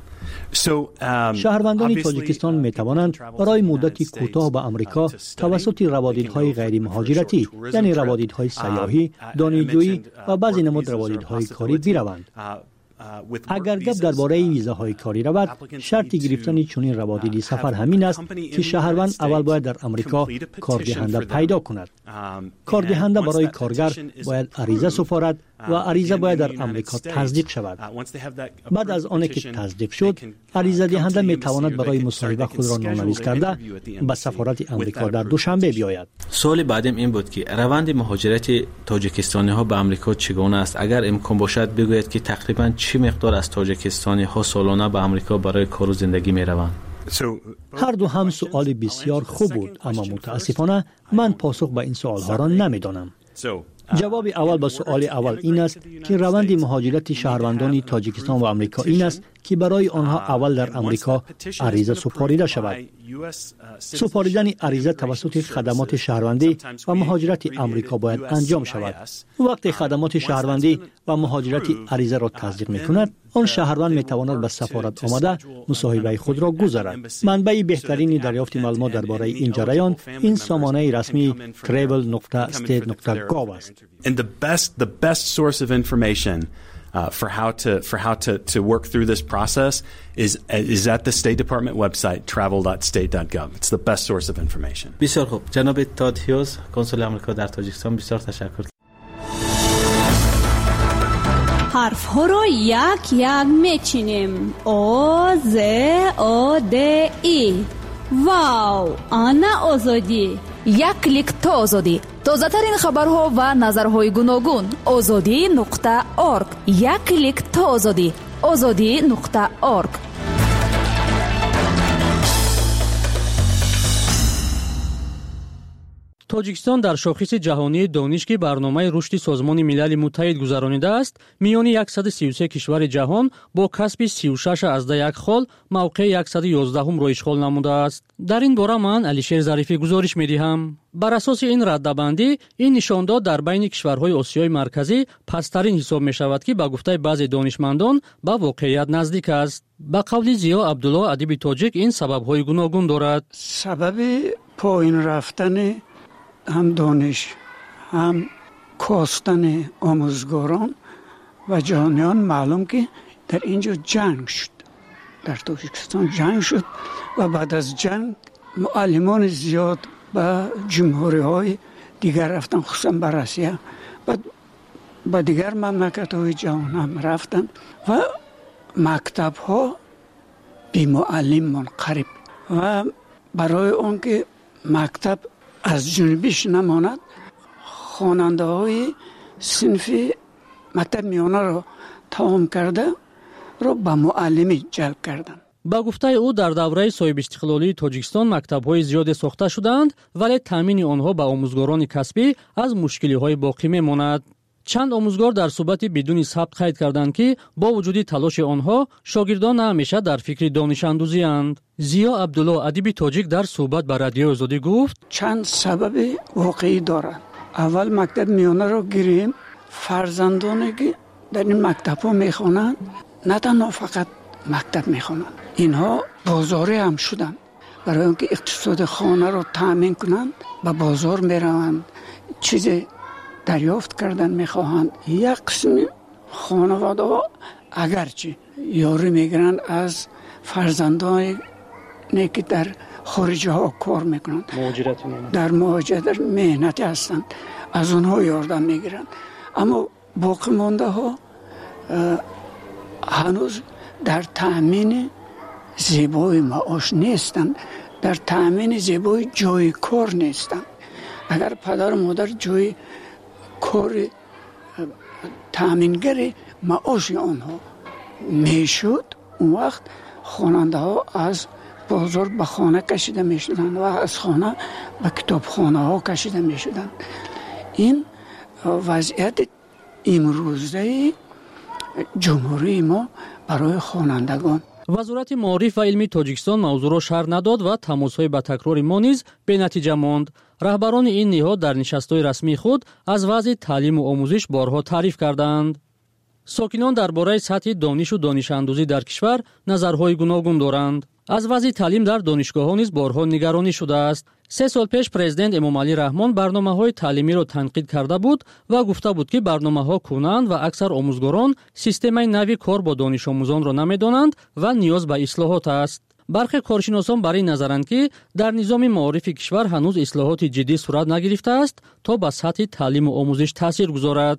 شهروندان تاجیکستان می توانند برای مدتی کوتاه به امریکا توسط روابط‌های غیر مهاجرتی، یعنی روابط‌های سیاحی، دانشجویی و بعضی نمود روابط‌های کاری بروند. اگر گپ درباره ویزاهای کاری رود، شرط گرفتن چنین روابط سفر همین است که شهروند اول باید در امریکا کاردهنده پیدا کند. کاردهنده برای کارگر باید عریضه سپارد و عریضه باید در امریکا تصدیق شود. بعد از آنکه که تصدیق شد، عریضه دهنده می تواند برای مصاحبه خود را نامنویس کرده به سفارت امریکا در دوشنبه بیاید. سوال بعدم این بود که روند مهاجرت تاجیکستانی ها به امریکا چگونه است؟ اگر امکان باشد بگویید که تقریبا چه مقدار از تاجیکستانی ها سالانه به امریکا برای کار و زندگی می روند؟ هر دو هم سوال بسیار خوب بود، اما متاسفانه من پاسخ به این سوال ها را نمیدانم. جواب اول به سوال اول این است که روند مهاجرت شهروندان تاجیکستان و آمریکا این است که برای آنها اول در امریکا عریضه سپاریده شود. سپاریدن عریضه توسط خدمات شهروندی و مهاجرت امریکا باید انجام شود. وقتی خدمات شهروندی و مهاجرت عریضه را تصدیق می‌کند، آن شهروند می‌تواند به سفارت آمده مصاحبه خود را گزارد. منبع بهترین دریافت معلومات درباره این جریان این سامانه رسمی travel dot state dot gov است. And the best the best source of information Uh, for how to for how to to work through this process is is at the State Department website travel dot state dot gov. It's the best source of information. بسیار خوب. جناب تاد هیوز، کنسول آمریکا در تاجیکستان، بسیار تشکر. ҳарфҳоро як як мечинем. О, З, О, Д, И. Вау, ана озодӣ. як клик то озодӣ. тозатарин хабарҳо ва назарҳои гуногун. озодӣ нуқта орг. як клик то озодӣ. озодӣ нуқта орг. тоҷикистон дар шохиси ҷаҳонии дониш ки барномаи рушди созмони милали муттаҳид гузаронидааст, миёни яксаду сию се кишвари ҷаҳон бо касби сию шаш азда як хол мавқеи яксаду ёздаҳумро ишғол намудааст. дар ин бора ман Алишер Зарифӣ гузориш медиҳам. бар асоси ин раддабандӣ, ин нишондод дар байни кишварҳои Осиёи марказӣ пасттарин ҳисоб мешавад ки ба гуфтаи баъзе донишмандон ба воқеият наздик аст. ба қавли Зиё Абдулло адиби тоҷик ин сабабҳои гуногун дорад. сабаби поин рафтани ҳам дониш, ҳам костани омӯзгорон ва ҷаҳониён маълум ки дар ин ҷо ҷанг шуд. дар Тоҷикистон ҷанг шуд ва баъд аз ҷанг муаллимони зиёд ба ҷумҳуриҳои дигар рафтан, хусусан ба Россия, ба дигар мамлакатҳои ҷаҳон ҳам рафтан ва мактабҳо бимуаллим монқариб. ва барои он ки мактаб аз ҷунубиш намонад, хонандаҳои синфи мактаби миёнаро тамом карда ро ба муаллимӣ ҷалб карданд. ба гуфтаи ӯ дар давраи соҳибистиқлолии Тоҷикистон мактабҳои зиёде сохта шуданд, вале таъмини онҳо ба омӯзгорони касбӣ аз мушкилиҳои боқӣ мемонад. чанд омӯзгор дар суҳбати бидуни сабт қайд карданд ки бо вуҷуди талоши онҳо шогирдон на ҳамеша дар фикри донишандӯзианд. Зиё Абдулло адиби тоҷик дар суҳбат ба Радиои Озодӣ гуфт: чанд сабаби воқеӣ дорад. аввал мактаби миёнаро гирем. фарзандоне ки дар ин мактабҳо мехонанд, на танҳо фақат мактаб мехонанд, инҳо бозорӣ ҳам шуданд. барои он ки иқтисоди хонаро таъмин кунанд, ба бозор мераванд, чизе дарёфт кардан мехоҳанд. як қисми хонаводаҳо агарчи ёрӣ мегиранд аз фарзандоне ки дар хориҷаҳо кор мекунанд, дар муҳоҷират меҳнатӣ ҳастанд, аз онҳо ёрдам мегиранд. аммо боқӣ мондаҳо ҳанӯз дар таъмини зебои маош нестанд, дар таъмини зебои ҷои кор нестанд. агар падару модар ҷои кори таъмингари маоши онҳо мешуд, он вақт хонандаҳо аз бозор ба хона кашида мешуданд ва аз хона ба китобхонаҳо кашида мешуданд. ин вазъияти имрӯзаи ҷумҳурии мо барои хонандагон. вазорати маориф ва илми Тоҷикистон мавзӯъро шарҳ надод ва тамосҳои ба такрори мо низ бенатиҷа монд. раҳбарони ин ниҳод дар нишастҳои расмии худ аз вазъи таълиму омӯзиш борҳо таъриф карданд. сокинон дар бораи сатҳи донишу донишандӯзӣ дар кишвар назарҳои гуногун доранд. аз вазъи таълим дар донишгоҳҳо низ борҳо нигаронӣ шудааст. се сол пеш президент Эмомалӣ Раҳмон барномаҳои таълимиро танқид карда буд ва гуфта буд ки барномаҳо кӯнанд ва аксар омӯзгорон системаи нави кор бо донишомӯзонро намедонанд ва ниёз ба ислоҳот аст. бархе коршиносон бар ин назаранд ки дар низоми маорифи кишвар ҳанӯз ислоҳоти ҷиддӣ сурат нагирифтааст, то ба сатҳи таълиму омӯзиш таъсир гузорад.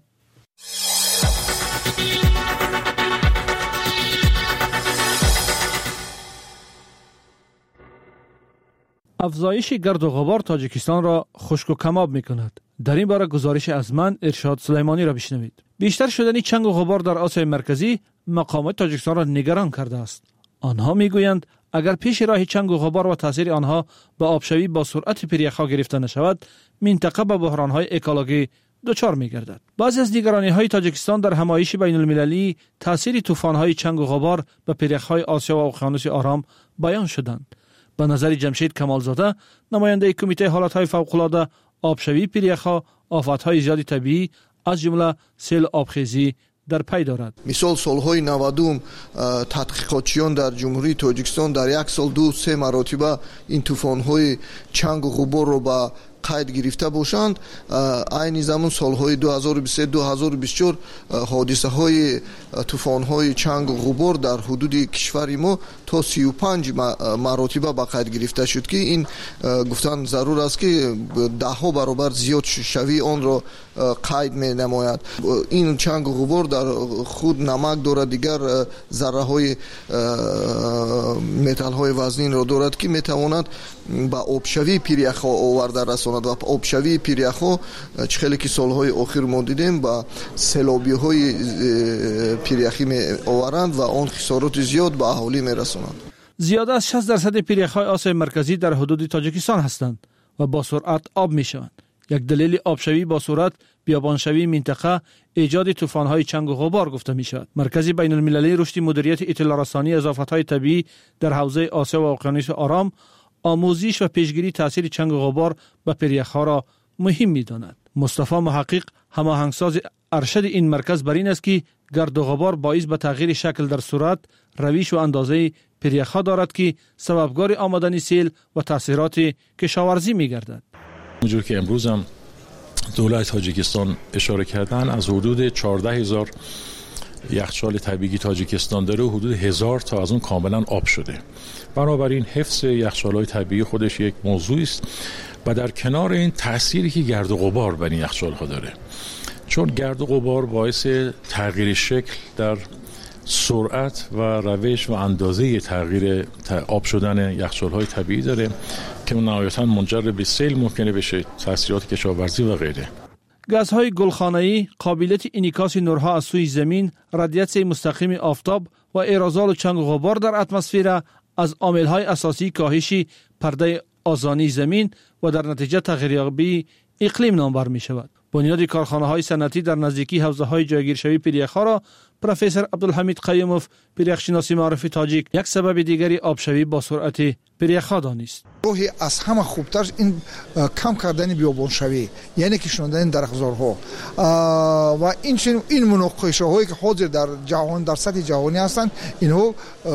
افزایش گرد و غبار تاجیکستان را خشک و کباب می‌کند. در این باره گزارش از من ارشاد سلیمانی را بشنوید. بیشتر شدن چنگ و غبار در آسیای مرکزی مقامات تاجیکستان را نگران کرده است. آنها میگویند اگر پیش راه چنگ و غبار و تاثیر آنها به آبشوی با سرعت پریخا گرفته نشود، منطقه به بحران‌های اکولوژی دچار می‌گردد. بعضی از نگرانی‌های تاجیکستان در همایش بین‌المللی تاثیر طوفان‌های چنگ و غبار به پریخ‌های آسیا و اقیانوس آرام بیان شدند. به نظر جمشید کمالزاده، نماینده کمیته حالت‌های فوق‌العاده، آبشوی پریخا، آفت‌های زیاد طبیعی از جمله سیل آبخیزی در پی دارد. مثال سالهای نودم تحقیقاتچیان در جمهوری تاجیکستان در یک سال دو سه مرتبه این طوفان‌های چنگ و غبار را به قید گرفته باشند. عین زمان سالهای دو هزار و بیست و سه دو هزار و بیست و چهار حادثه های طوفان های چنگ و غبار در حدود کشور ما تا سی و پنج مراتبه به قید گرفته شد که این گفتن ضرور است که ده ها برابر زیاد شوی آن را قید می نماید. این چنگ و غبار در خود نمک دارد، دیگر ذره های متال های وزنین را دارد که می تواند با آبشوی پیریخا آورده رساند و آبشوی پیریخا خیلی که سالهای آخر ما دیدیم با سیلابی های پیریخی می آورند و آن خسارات زیاد به اهالی می رسانند. زیاده از شصت درصد پیریخ‌های آسیای مرکزی در حدود تاجیکستان هستند و با سرعت آب می شوند. یک دلیل آبشوی با سرعت بیابانشوی منطقه ایجاد طوفان‌های چنگ و غبار گفته می شود. مرکز بین المللی رشد مدیریت اطلاع رسانی اضافت‌های طبیعی در حوزه آسیا و اقیانوس آرام آموزش و پیشگیری تاثیر چنگ و غبار به پیریخ‌ها را مهم می داند. مصطفی محقق هماهنگساز ارشد این مرکز بر این است که گرد و غبار باعث به تغییر شکل در صورت، رویش و اندازه پیریخ‌ها دارد که سببگار آمدن سیل و تاثیرات کشاورزی می گردد. اونجور که امروز هم دولت تاجیکستان اشاره کردن، از حدود چهارده هزار یخچال طبیعی تاجیکستان داره و حدود هزار تا از اون کاملا آب شده. بنابراین حفظ یخچال‌های طبیعی خودش یک موضوعی است و در کنار این تأثیری که گرد و غبار بر این یخچال‌ها داره، چون گرد و غبار باعث تغییر شکل در سرعت و روش و اندازه تغییر آب شدن یخچال‌های طبیعی داره که نهایتاً منجر به سیل ممکنه بشه، تاثیرات کشاورزی و غیره. گازهای گلخانه‌ای، قابلیت انعکاس نورها از سوی زمین، رادیاسیون مستقیم آفتاب و ایرازال چنگ و غبار در اتمسفر از عامل‌های اساسی کاهش پرده آذانی زمین و در نتیجه تغییریابی اقلیم نامبر می‌شود. بنیاد کارخانه‌های صنعتی در نزدیکی حوزه‌های جایگیرشوی پیریخ‌ها را پروفسور عبدالحمید قیوموف، پیریخ‌شناسی معرف تاجیک، یک سبب دیگری آبشوی با سرعت پیریخ‌ها دانست. راهی از همه خوبتر این کم کردن بیابانشوی، یعنی کشاندن درختزارها و این این مناقشه‌هایی که حاضر در جهان در سطح جهانی هستند، اینها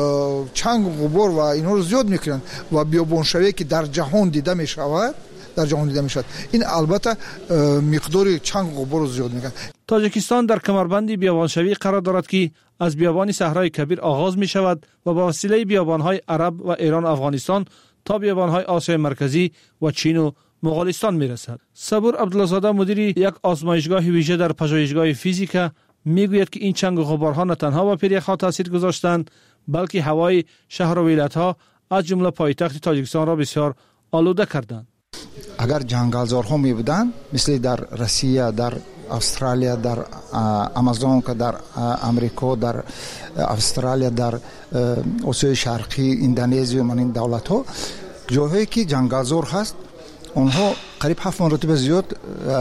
چنگ و غبار و اینها رو زیاد میکنند و بیابانشوی که در جهان دیده میشود در جهان دیده میشد، این البته مقدار چنگ و غبار رو زیاد میکنه. تاجیکستان در کمربند بیابانشوی قرار دارد که از بیابان صحرای کبیر آغاز می شود و با وسیله بیابان‌های عرب و ایران افغانستان تا بیابان‌های آسیای مرکزی و چین و مغولستان می رسد. صبور عبدالله‌زاده مدیر یک آزمایشگاه ویژه در پژوهشگاه فیزیکا می گوید که این چنگ و غبارها نه تنها با پیریخ‌ها تاثیر گذاشتند، بلکه هوای شهر و ولایت‌ها از جمله پایتخت تاجیکستان را بسیار آلوده کردند. اگر جنگلزارها می بودند مثل در روسیه، در استرالیا، در آمازون، در امریکا، در استرالیا، در آسیای شرقی، اندونزیا، من این دولت ها جاهایی که جنگلزار هست، اونها قریب هفت مرتبه زیاد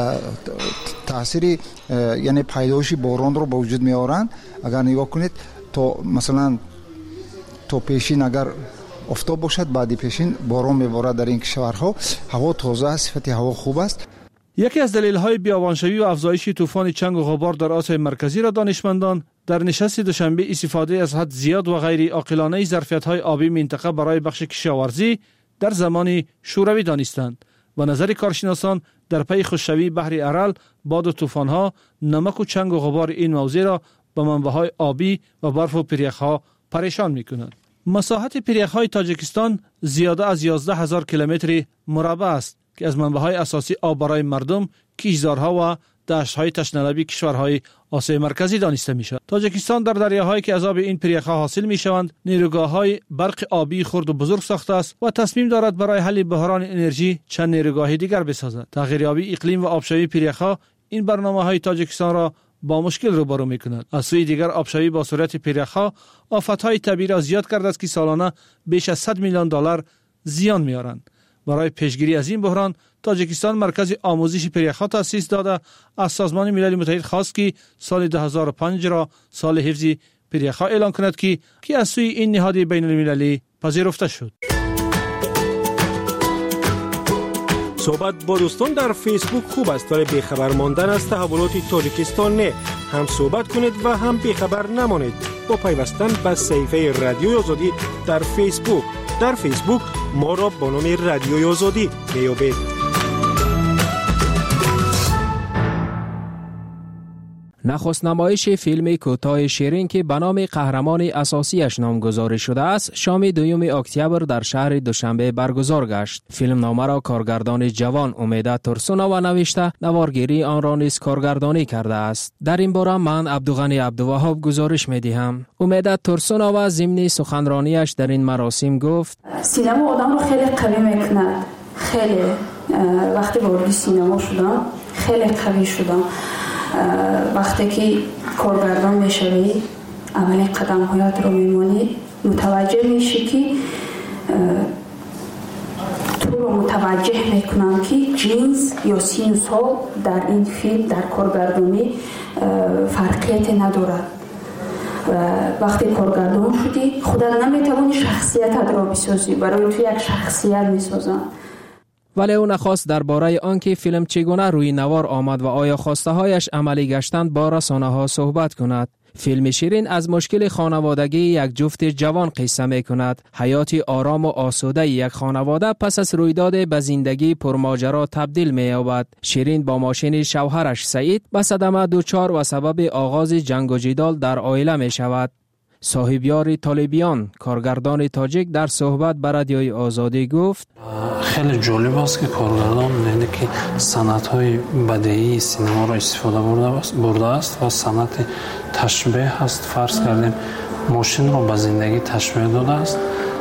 تاثیر یعنی پیدایش باران رو به وجود می آورند. اگر نگاه کنید تو مثلا تو پیشین اگر آفتاب باشد، بعدی پیشین باران میبارد در این کشورها، هوا تازه است، صفت هوا خوب است. یکی از دلایل بیابانشوی و افزایش طوفان چنگ و غبار در آسیای مرکزی را دانشمندان در نشست دوشنبه استفاده از حد زیاد و غیر عاقلانه ظرفیت‌های آبی منطقه برای بخش کشاورزی در زمان شوروی دانستند و نظر کارشناسان در پی خشکشوی بحر ارال، باد و طوفان‌ها، نمک و چنگ و غبار این موضوع را به منبع‌های آبی و برف و پیریخ‌ها پریشان می‌کند. مساحت پیریخ‌های تاجیکستان زیاده از یازده هزار کیلومتر مربع است که از منبع‌های اساسی آب برای مردم، کشتزارها و دشت‌های تشنه‌لبی کشورهای آسیای مرکزی دانسته می‌شود. تاجیکستان در دریاهایی که از آب این پیریخ‌ها حاصل می‌شوند، نیروگاه‌های برق آبی خرد و بزرگ ساخته است و تصمیم دارد برای حل بحران انرژی چند نیروگاه دیگر بسازد. تغییریابی اقلیم و آبشوی پیریخ‌ها این برنامه‌های تاجیکستان را با مشکل روبرو می‌کند. از سوی دیگر آبشوی با سرعت پیریخ‌ها آفت‌های طبیعی را زیاد کرده است که سالانه بیش از صد میلیون دلار زیان می‌آورند. برای پیشگیری از این بحران تاجیکستان مرکز آموزش پیریخ‌ها تأسیس داده از سازمان ملل متحد خواست که سال دو هزار و پنج را سال حفظ پیریخ‌ها اعلان کند که که از سوی این نهاد بین المللی پذیرفته شد. صحبت با دوستان در فیسبوک خوب است ولی بیخبر ماندن از تحولات تاجیکستان نه. هم صحبت کنید و هم بیخبر نمانید با پیوستن به صفحه رادیوی آزادی در فیسبوک. در فیسبوک ما را با نام رادیوی آزادی میابید. نخست نمایش فیلم کوتاه شیرین که به نام قهرمان اساسیش نامگذاری شده است شام دوم اکتبر در شهر دوشنبه برگزار گشت. فیلم نامه را کارگردان جوان امید ترسونوا نوشته، نوارگیری آن را نیز کارگردانی کرده است. در این باره من عبدالغنی عبدالوهاب گزارش می‌دهم. امید ترسونوا ضمن سخنرانیش در این مراسم گفت: سینما آدم رو خیلی قوی می‌کند. خیلی وقتی وارد سینما شدم خیلی قوی شدم. وقتی که کارگردان میشوی اولین قدم هایت رو میمونی، متوجه میشی که تو رو متوجه میکنم که جنس یا سین و سال در این فیلم در کارگردانی فرقیت ندارد. وقتی کارگردان شدی خودت نمیتوانی شخصیتت را بسازی، برای تو یک شخصیت میسازن. ولی او نخواست درباره آنکه فیلم چگونه روی نوار آمد و آیا خواسته هایش عملی گشتند با رسانه ها صحبت کند. فیلم شیرین از مشکل خانوادگی یک جفت جوان قصه می کند. حیات آرام و آسوده یک خانواده پس از رویداد به زندگی پرماجرا تبدیل می یابد. شیرین با ماشین شوهرش سعید به صدمه دچار و سبب آغاز جنگ و جدال در عائله می شود. صاحبیار طالبیان کارگردان تاجیک در صحبت با رادیوی آزادی گفت: خیلی جالب است که کارگردان یعنی که سنت‌های بدیهی سینما را استفاده برده است و سنت تشبیه است. فرض کردیم ماشین را به زندگی تشبیه داده است.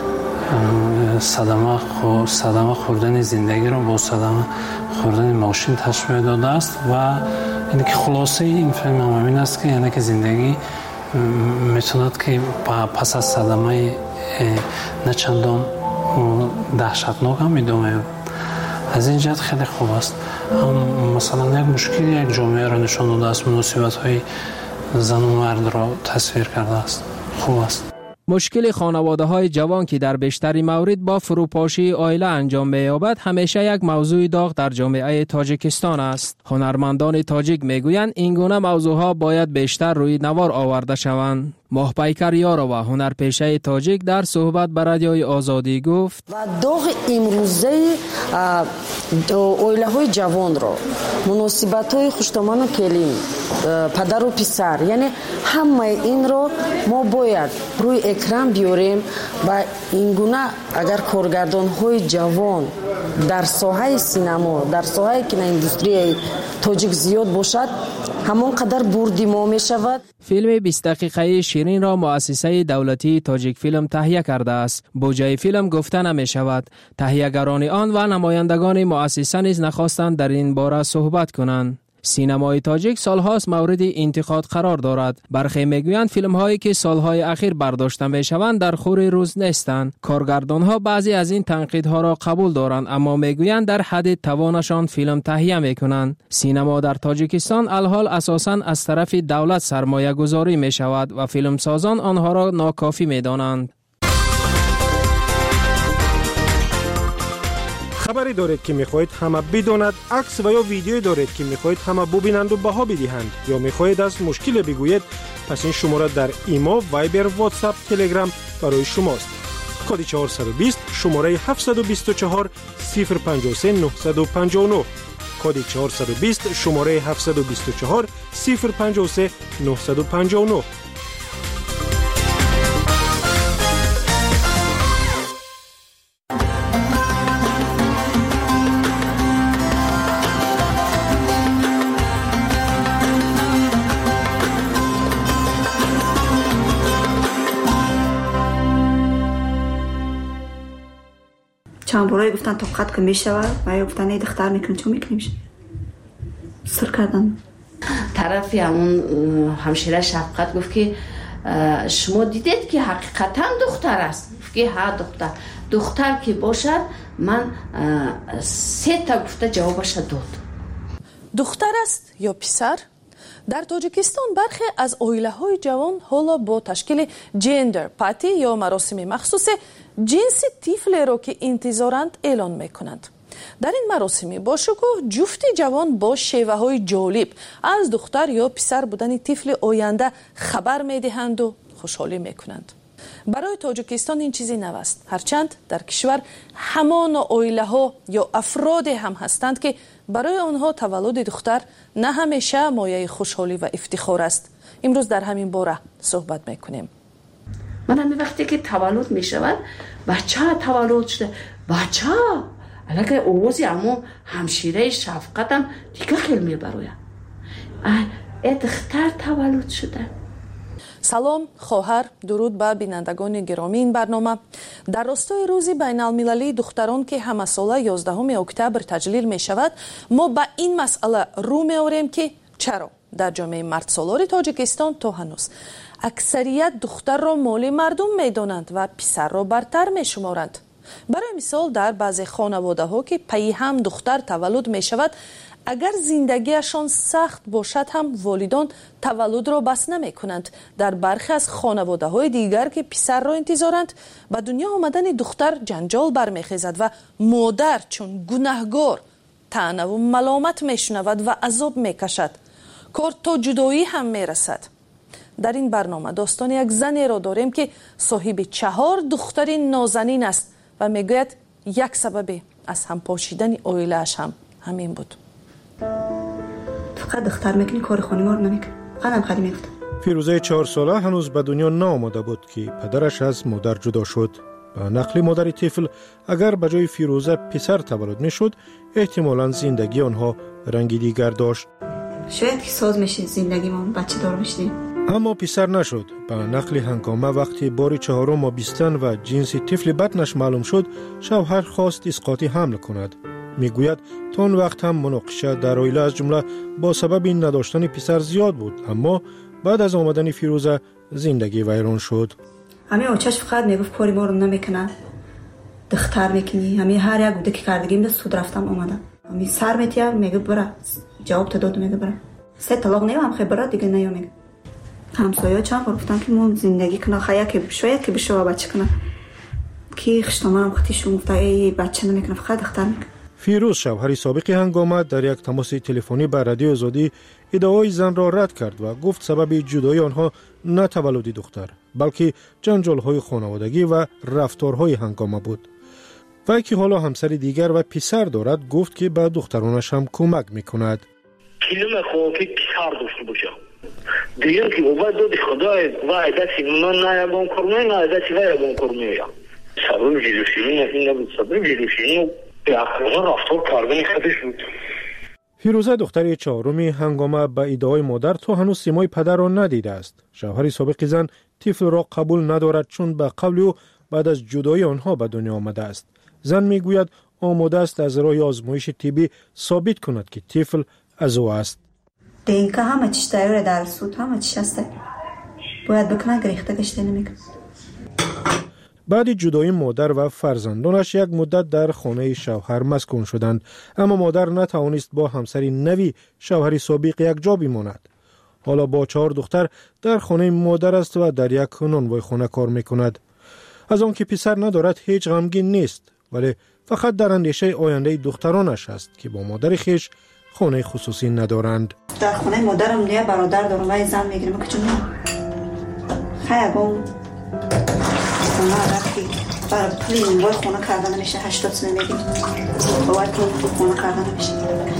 صدمه خو صدمه خوردن زندگی را با صدمه خوردن ماشین تشبیه داده است و یعنی که خلاصه این فیلم هم این است که یعنی که زندگی میتوند که پس از صدمه نه چندان دهشتناک هم ادامه. از این جهت خیلی خوب است. هم مثلا یک مشکل یک جامعه را نشان داده است، مناسبت های زن و مرد را تصویر کرده است. خوب است. مشکل خانواده های جوان که در بیشتری مورد با فروپاشی عائله انجام می‌یابد همیشه یک موضوع داغ در جامعه تاجیکستان است. هنرمندان تاجیک میگویند این گونه موضوعها باید بیشتر روی نوار آورده شوند. ماهپیکر یاروا هنرپیشه تاجیک در صحبت با رادیوی آزادی گفت: و داغ امروزه عائله‌های جوان را، مناسبت‌های خوشتمان و کلیم، پدر و پسر، یعنی همه این را ما باید روی اکران بیاریم و این گونه اگر کارگردان‌های جوان در ساحه سینما، در ساحه کینواندوستری تاجیک زیاد باشد، همون قدر بردی ما می شود. فیلم بیست دقیقه‌ای شیرین را مؤسسه دولتی تاجیک فیلم تهیه کرده است. بودجه فیلم گفته نمی شود. تهیه‌گران آن و نمایندگان مؤسسه نیز نخواستند در این باره صحبت کنند. سینمای تاجیک سالهاست مورد انتقاد قرار دارد. برخی میگویند فیلم هایی که سالهای اخیر برداشته می شوند در خور روز نیستند. کارگردان ها بعضی از این تنقیدها را قبول دارند، اما میگویند در حد توانشان فیلم تهیه می کنند. سینما در تاجیکستان الحال اساساً از طرف دولت سرمایه گذاری می شود و فیلم سازان آنها را ناکافی می دانند. خبری دارید که میخواهید همه بداند، عکس و یا ویدیویی دارید که میخواهید همه ببینند و بها بدهند، یا میخواهید از مشکل بگویید، پس این شماره در ایما، وایبر، واتساپ، تلگرام برای شماست. کد چهارصد و بیست شماره هفتصد و بیست و چهار صفر پنجاه و سه نهصد و پنجاه و نه. کد چهارصد و بیست شماره هفتصد و بیست و چهار صفر پنجاه و سه نهصد و پنجاه و نه. چند بارایی گفتن طاقت که میشود و یا گفتن ای دختر میکنی چون میکنیمش سر کردن. طرفی همون همشیره شفقت گفت که شما دیدید که حقیقتا دختر است؟ گفت که ها دختر دختر که باشد من سه تا گفته جوابش داد. دختر است یا پسر؟ در تاجیکستان برخی از عائله‌های جوان حالا با تشکیل جندر پاتی یا مراسم مخصوص جنس طفل را که انتظارند اعلان میکنند. در این مراسم با شکوه جفت جوان با شیوه های جالب از دختر یا پسر بودن طفل آینده خبر میدهند و خوشحالی میکنند. برای تاجیکستان این چیزی نو است، هرچند در کشور همان اویله ها یا افراد هم هستند که برای آنها تولد دختر نه همیشه مایه خوشحالی و افتخار است. امروز در همین باره صحبت میکنیم. من همین وقتی که تولد میشود بچه تولد شده، بچه علاقه اوازی اما همشیره شفقتم دیگه خیلی میبرویم ای دختر تولد شده. سلام خواهر، درود به بینندگان گرامی این برنامه. در راستای روزی بین المللی دختران که همه ساله یازدهم اکتبر تجلیل می شود، ما به این مسئله رو می آوریم که چرا در جامعه مرد سالار تاجیکستان تا هنوز اکثریت دختر را مال مردم می دانند و پسر را برتر می شمارند. برای مثال در بعضی خانواده ها که پی هم دختر تولد می شود، اگر زندگیشان سخت باشد هم والدان تولد را بس نمی کنند. در برخی از خانواده های دیگر که پسر را انتظارند، به دنیا آمدن دختر جنجال برمیخیزد و مادر چون گناهگار طعنه و ملامت میشنود و عذاب میکشد. کار تا جدایی هم میرسد. در این برنامه داستان یک زنی را داریم که صاحب چهار دختر نازنین است و میگوید یک سبب از هم پاشیدن عائله‌اش هم همین بود. فقط دختر میکنی، کار خانوار نمیکنی، قدم خالی میفته. فیروزه چهار ساله هنوز به دنیا نآمده بود که پدرش از مادر جدا شد. به نقل مادر طفل، اگر به جای فیروزه پسر تولد میشد، احتمالاً زندگی آنها رنگی دیگر داشت. شاید که ساز میشید زندگی ما بچه دار میشدیم. اما پسر نشد. به نقل هنگامه وقتی بار چهارم آبستن و جنس طفل بطنش معلوم شد، شوهر خواست اسقاط حمل کند. میگوید تا اون وقت هم مناقشه در عائله از جمله با سبب این نداشتن پسر زیاد بود، اما بعد از آمدن فیروزه زندگی ویران شد. همه اوچش فقط میگفت کاری ما رو نمیکنه، دختر میکنی، همه هر یک بوده که کردگیم دست سود رفتم آمدم، همه سر میتیم میگه برا جواب تداد میگه برا سه طلاق نیم هم خیلی برا دیگه نیم میگه. همسایه چند بار گفتن که من زندگی کنه خیلی که شاید که بشه و بچه کنه که خشتما هم خطی شما گفته ای بچه نمیکنه فقط دختر میکنه. فیروز شوهر سابق هنگامه در یک تماس تلفنی با رادیو آزادی ادعای زن را رد کرد و گفت سبب جدایی آنها نه تولد دختر بلکه جنجال‌های خانوادگی و رفتارهای هنگامه بود. و که حالا همسر دیگر و پسر دارد، گفت که به دخترانش هم کمک میکند. کلمه خواه که پسر داشته باشه دیگه که اوبا دادی خدای و عدسی من نه یکم کرمه نه عدسی و یکم کرمه سبب جلوشینی این نبود، سبب جلوشینی به اخلاق رفتار کردن خودش بود. فیروزه دختر چهارمی هنگامه به ادعای مادر تا هنوز سیمای پدر را ندیده است. شوهر سابق زن طفل را قبول ندارد چون به قول او بعد از جدایی آنها به دنیا آمده است. زن میگوید آماده است از راه آزمایش طبی ثابت کند که طفل از او است. دیگه همه چیز تیاره در سود همه چیز هسته باید بکنه گریخته گشته نمیکنه. بعد جدایی مادر و فرزندانش یک مدت در خانه شوهر مسکون شدند، اما مادر نتوانست با همسری نوی شوهر سابق یک جا بماند. حالا با چهار دختر در خانه مادر است و در یک نانوای خانه کار میکند. از آن که پسر ندارد هیچ غمگین نیست، ولی فقط در اندیشه آینده دخترانش است که با مادر خیش خانه خصوصی ندارند. در خانه مادرم یه برادر دارم و زن میگیرم که چون خیلی خونه رفتی برای پلی نوای خونه کردن میشه هشتاد سنه میگیم باید پلی خونه کردن میشه.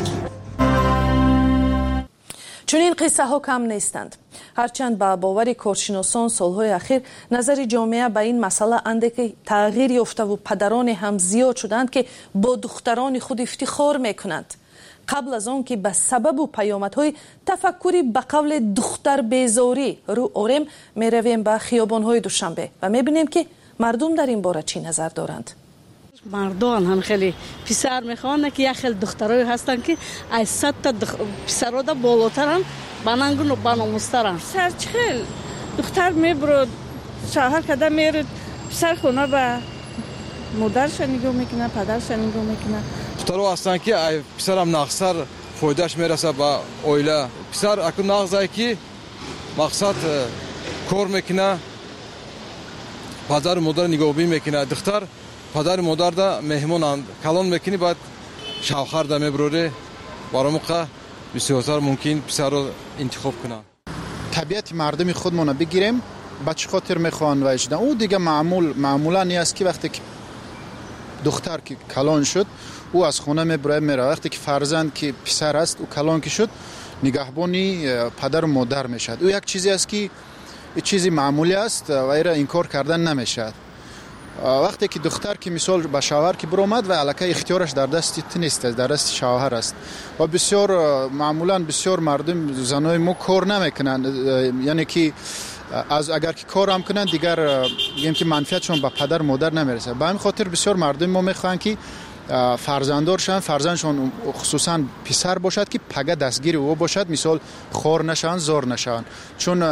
چون این قصه ها کم نیستند. هرچند با باور کارشناسان سالهای اخیر نظر جامعه به این مسئله اندکی تغییر یافته و پدران هم زیاد شدند که با دختران خود افتخار میکنند. قبل از آن که به سبب و پیامدهای تفکری به قول دختر بیزاری رو آریم می رویم به خیابانهای دوشنبه و می بینیم که مردم در این باره چی نظر دارند. مردان هم خیلی پسر میخوان که یک خیلی دخترای هستن که از صد تا دخ... پسرها دا بالاترن بنانگون و بناموسترن. پسر چخیل دختر میبرد شوهر کده میرد پسر خونه به مادرش نگاه میکنه پدرش نگاه میکنه. دخترها هستن که پسر هم نقصر فایدهش میرسه به اویله. پسر اکو نقصه که مقصد کار میکنه پدر مادر نگاه بی میکنه. دختر پدر مادر دا مهمونند کلان میکنی باید شوهر دا میبروره برای موقع بسیار ممکن پسر رو انتخاب کنه. طبیعت مردم خودمون بگیریم بچه خاطر میخوان و اجدا او دیگه معمول معمولا نیست که وقتی که دختر که کلان شد او از خونه میبره میره، وقتی که فرزند که پسر است او کلان که شد نگهبانی پدر و مادر میشد. او یک چیزی است که چیزی معمولی است و ایره انکار کردن نمیشد. وقتی که دختر که مثال به شوهر که برآمد و الکی اختیارش در دست نیست، در دست شوهر است و بسیار معمولا بسیار مردم زنای ما کار نمیکنند، یعنی که از اگر که کار هم کنند دیگر میگیم که منفعتشون به پدر مادر نمیرسه. به همین خاطر بسیار مردم ما میخوان که فرزندارشان فرزندشون خصوصا پسر باشد که پگه دستگیر او باشد، مثال خور نشن زار نشن، چون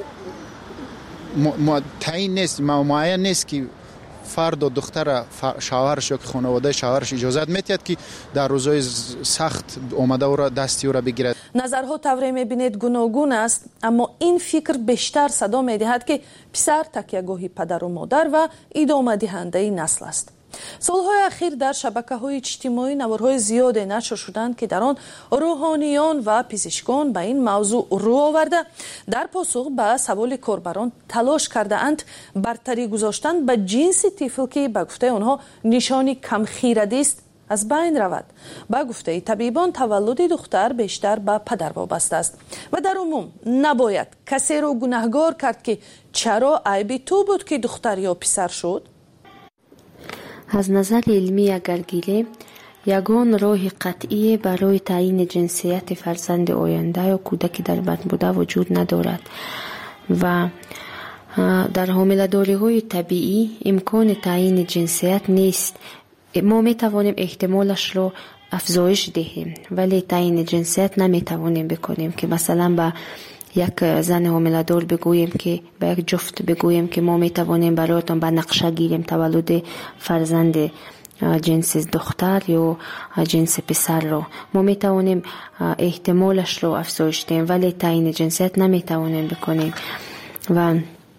تعیین نیست معین نیست که فرد و دختر شوهرش یا که خانواده شوهرش اجازت میتید که در روزهای سخت اومده او را دستی او را بگیرد. نظرها طوری میبینید گوناگون است، اما این فکر بیشتر صدا میدهد که پسر تکیهگاهی پدر و مادر و ادامه دهنده نسل است. سالهای اخیر در شبکه‌های اجتماعی نوارهای زیاد نشر شدند که در آن روحانیان و پزشکان به این موضوع رو آورده در پاسخ به سوال کاربران تلاش کرده اند برتری گذاشتن به جنس طفل که به گفته آنها نشانی کم خیرگی است از بین رود. به گفته طبیبان تولد دختر بیشتر به پدر وابسته است و در عموم نباید کسی را گناهکار کرد که چرا عیب تو بود که دختر یا پسر شد. از نظر علمی اگر گیریم یگان راه قطعی برای تعیین جنسیت فرزند آینده یا کودکی در بطن بوده وجود ندارد و در حامله‌داری های طبیعی امکان تعیین جنسیت نیست. ما می توانیم احتمالش رو افزایش دهیم ولی تعیین جنسیت نمی توانیم بکنیم که مثلا با یک زن حامله‌دار بگوییم که به یک جفت بگوییم که ما می توانیم برایتان به نقشه گیریم تولد فرزند جنس دختر یا جنس پسر رو. ما می توانیم احتمالش رو افزایش دهیم ولی تعیین جنسیت نمی توانیم بکنیم. و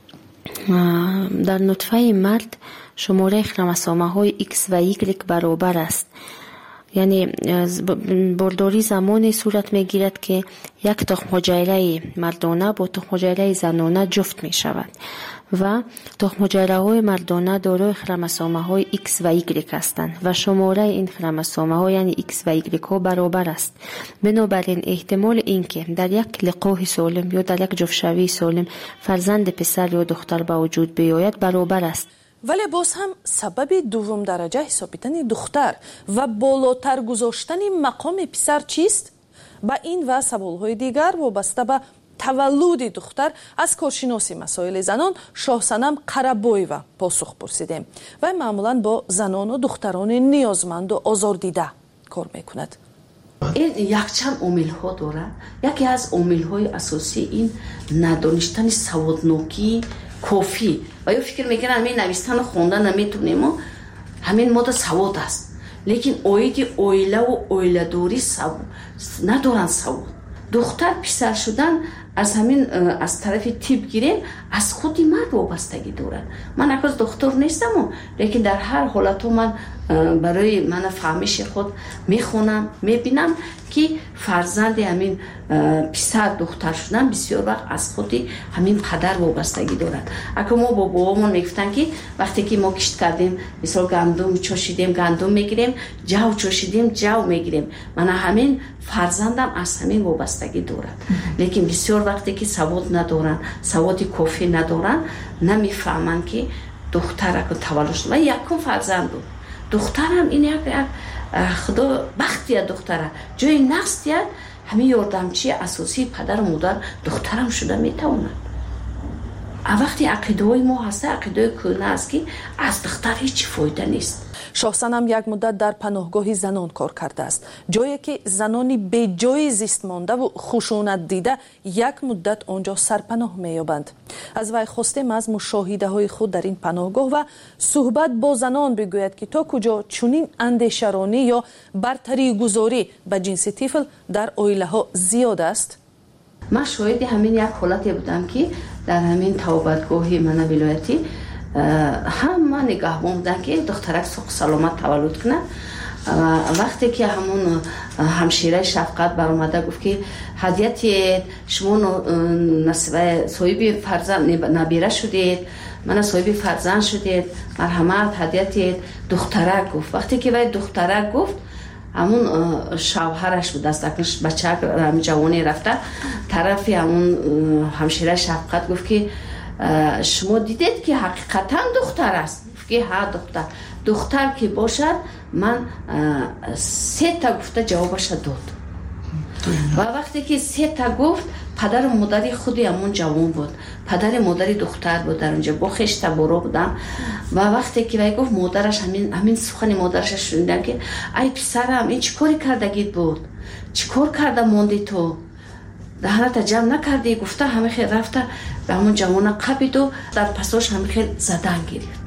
در نطفه مرد شماره خروموسوم های X و Y برابر است، یعنی بارداری زمانی صورت می گیرد که یک تخم حجره مردانه با تخم حجره زنانه جفت می شود و تخم حجره های مردانه دارای خروموسوم های X و Y هستند و شماره این خروموسوم ها یعنی X و Y ها برابر است. بنابراین احتمال اینکه در یک لقاح سالم یا در یک جفت‌شوی سالم فرزند پسر یا دختر به وجود بیاید برابر است. ولی باز هم سبب دوم درجه حسابیدن دختر و بالاتر گذاشتن مقام پسر چیست؟ با این و سوالهای دیگر وابسته به تولد دختر از کارشناس مسائل زنان شاهصنم قره‌بویوا پاسخ پرسیدیم و معمولا با زنان و دختران نیازمند و آزاردیده کار میکند. این یک چند عامل ها داره. یکی از عامل های اساسی این ندانستن سوادناکی کافی و یا فکر میکنن همین نویستن و خوندن نمیتونیم و همین ماده سواد است، لیکن اویدی اویله و اویله دوری سواد ندارن. سواد دختر پسر شدن از همین از طرف تیپ گیریم از خودی مرد وابستگی دارد. من اکاز دکتر نیستم لیکن در هر حالت من برای من فهمش خود میخونم میبینم که فرزند همین پسر دختر شدن بسیار وقت از خودی همین پدر وابستگی دارد. اگه ما با بابامون میگفتن که وقتی که ما کشت کردیم مثلا گندم چاشیدیم گندم میگیریم، جو چاشیدیم جو میگیریم، من همین فرزندم از همین وابستگی دارد. لیکن بسیار وقتی که سواد ندارن، سواد کافی ندارن، نمیفهمن که دختر اگه تولد شد و یکم فرزند بود. دخترم این یک خدا بختیه دختره جای نقصیه همین یاردمچی اساسی پدر و مادر دخترم شده میتواند. وقتی عقیده های ما هسته عقیده کهنه است که از دختر هیچ فایده نیست. شاهصنم یک مدت در پناهگاه زنان کار کرده است، جایی که زنانی به جای زیست مانده و خشونت دیده یک مدت آنجا سرپناه می‌یابند. از وی خواستیم از مشاهده های خود در این پناهگاه و صحبت با زنان بگوید که تا کجا چنین اندیشرانی یا برتری گذاری به جنس طفل در عائله ها زیاد است. من شاهد همین یک حالتی بودم که در همین توبتگاه من ولایتی همه نگهبان بودن که دخترک سوق سلامت تولد کنه وقتی که همون همشیره شفقت بر اومده گفت که هدیت شما نصیب صاحب فرزند نبیره شدید، من صاحب فرزند شدید، مرحمت هدیت دخترک گفت. وقتی که وای دخترک گفت همون شوهرش بود، دست اکنش بچه همون جوانی رفته طرفی همون همشیره شفقت گفت که شما دیدید که حقیقتا دختر است؟ گفت که ها دختر. دختر که باشد من سه تا گفته جوابش داد و وقتی که سه تا گفت پدر و مادری خودی همون جوان بود، پدر مادری دختر بود در اونجا با خش تبارو بودن و وقتی که وای گفت مادرش همین همین سخن مادرش شنیدن که ای پسرم این چی کاری کردگید بود، چی کار کرده موندی تو، دهنت جمع نکردی؟ گفته همه خیلی رفته به همون جوان قبید و در پساش همه خیلی زدن گرفت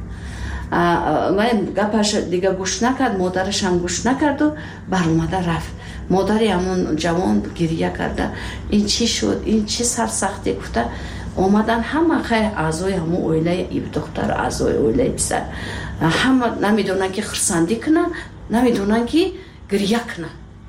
و گپش دیگه گوش نکرد، مادرش هم گوش نکرد و بر اومده رفت. مادری همون جوان گریه کرده این چی شد، این چی سرسختی؟ گفته اومدن همه خیلی اعضای همون اویله ای دختر، اعضای اویله پسر همه نمیدونن که خرسندی کنن، نمیدونن که گریه کنن.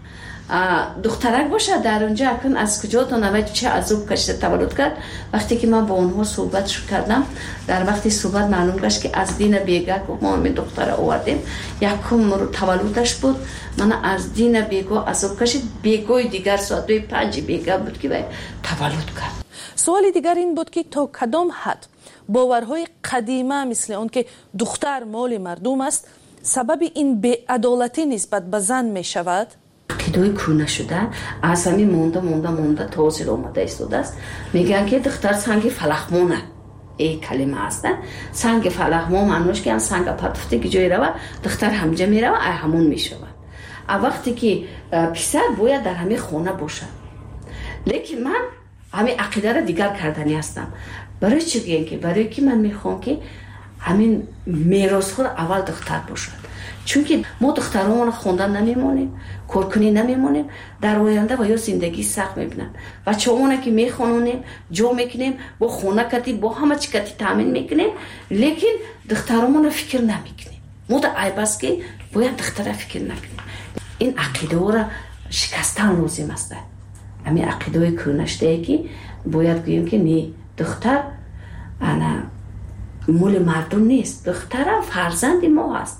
دخترک باشه در اونجا اکن از کجا تا نوید چه عذاب کشته تولد کرد. وقتی که من با اونها صحبت شو کردم در وقتی صحبت معلوم گشت که از دین بیگا ما همین دختر آوردیم یکم رو تولدش بود، من از دین بیگا عذاب کشید. بیگوی دیگر ساعت دوی پنج بیگا بود که تولد کرد. سوال دیگر این بود که تا کدام حد باورهای قدیمه مثل اون که دختر مال مردم است سبب این بی‌عدالتی نسبت به زن می شود؟ عقیده‌ای کونه شده از همین مونده مونده مونده تازه آمده ایستاده است. میگن که دختر سنگ فلخمونه، این کلمه هست. سنگ فلخمون معنیش که سنگ پرتفته که جایی روه دختر همجا میره و همون میشود. وقتی که پسر باید در همین خونه باشه، لیکن من همین عقیده را دیگر کردنی هستم. برای چی گیم که برای که من میخوام که همین میراث خود اول دختر باشد، چون که ما دختران خوندن نمیمونیم، کارکنی نمیمونیم، در آینده و یا زندگی سخت میبینن. بچه همونه که میخونونیم، جو میکنیم، با خونه کتی با همه چی کتی تامین میکنیم، لیکن دختران فکر نمیکنیم. ما در عیب است که باید دختر فکر نکنیم. این عقیده ها را شکستن لازم است. همین عقیده های کنشته ای که باید گوییم که نه، دختر انا مول مردم نیست، دختر فرزند ما هست.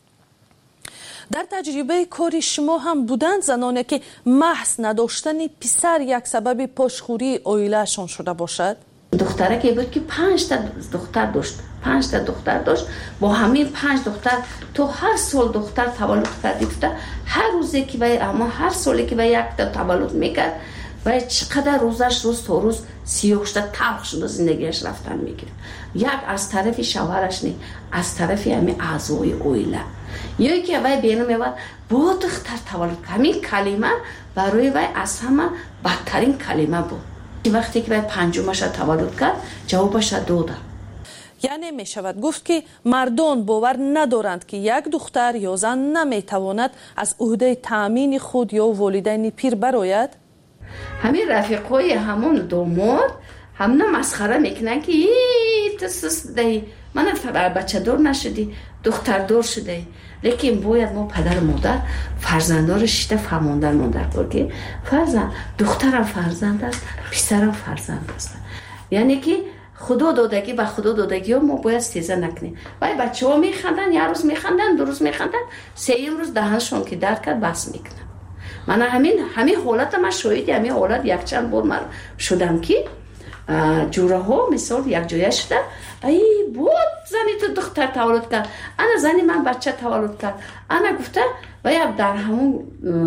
در تجربه کاری شما هم بودند زنانی که محض نداشتن پسر یک سبب پاشخوری عائله‌شان شده باشد؟ دختره که بود که پنج تا دختر داشت، پنج تا دختر داشت، با همین پنج دختر تو هر سال دختر تولد کردی. گفته هر روزی که وای اما هر سالی که وای یک تا تولد میکرد و چقدر روزش روز تا روز سیاه شده، تلخ شده، زندگیش رفتن میگیره. یک از طرف شوهرش نه، از طرف همین اعضای عائله. یا که وای بینو میاد با دختر تولد، همین کلمه برای وای از همه بدترین کلمه بود. وقتی که وای پنجمش تولد کرد جوابش داده. یعنی می شود گفت که مردان باور ندارند که یک دختر یا زن نمیتواند از عهده تامین خود یا والدین پیر برآید؟ همین رفیقای همون دوماد همنا مسخره میکنن که ای تو سست دهی، من بچه دار نشدی، دختر دار شده. لیکن باید ما پدر و مادر فرزندان رو شده فهماندن مادر کن که فرزند دخترم فرزند است، پسرم فرزند است. یعنی که خدا دادگی به خدا دادگی ها ما باید استیزه نکنیم. وای بچه ها میخندن، یه روز میخندن، دو روز میخندن، سه روز دهنشون که درد کرد بس میکنن. من همین همین حالت ما شاهدی همین حالت یک چند بار من شدم که جوره ها مثال یک جایه شده ای بود زنی تو دختر تولد کرد، انا زنی من بچه تولد کرد، انا گفته و یا در همون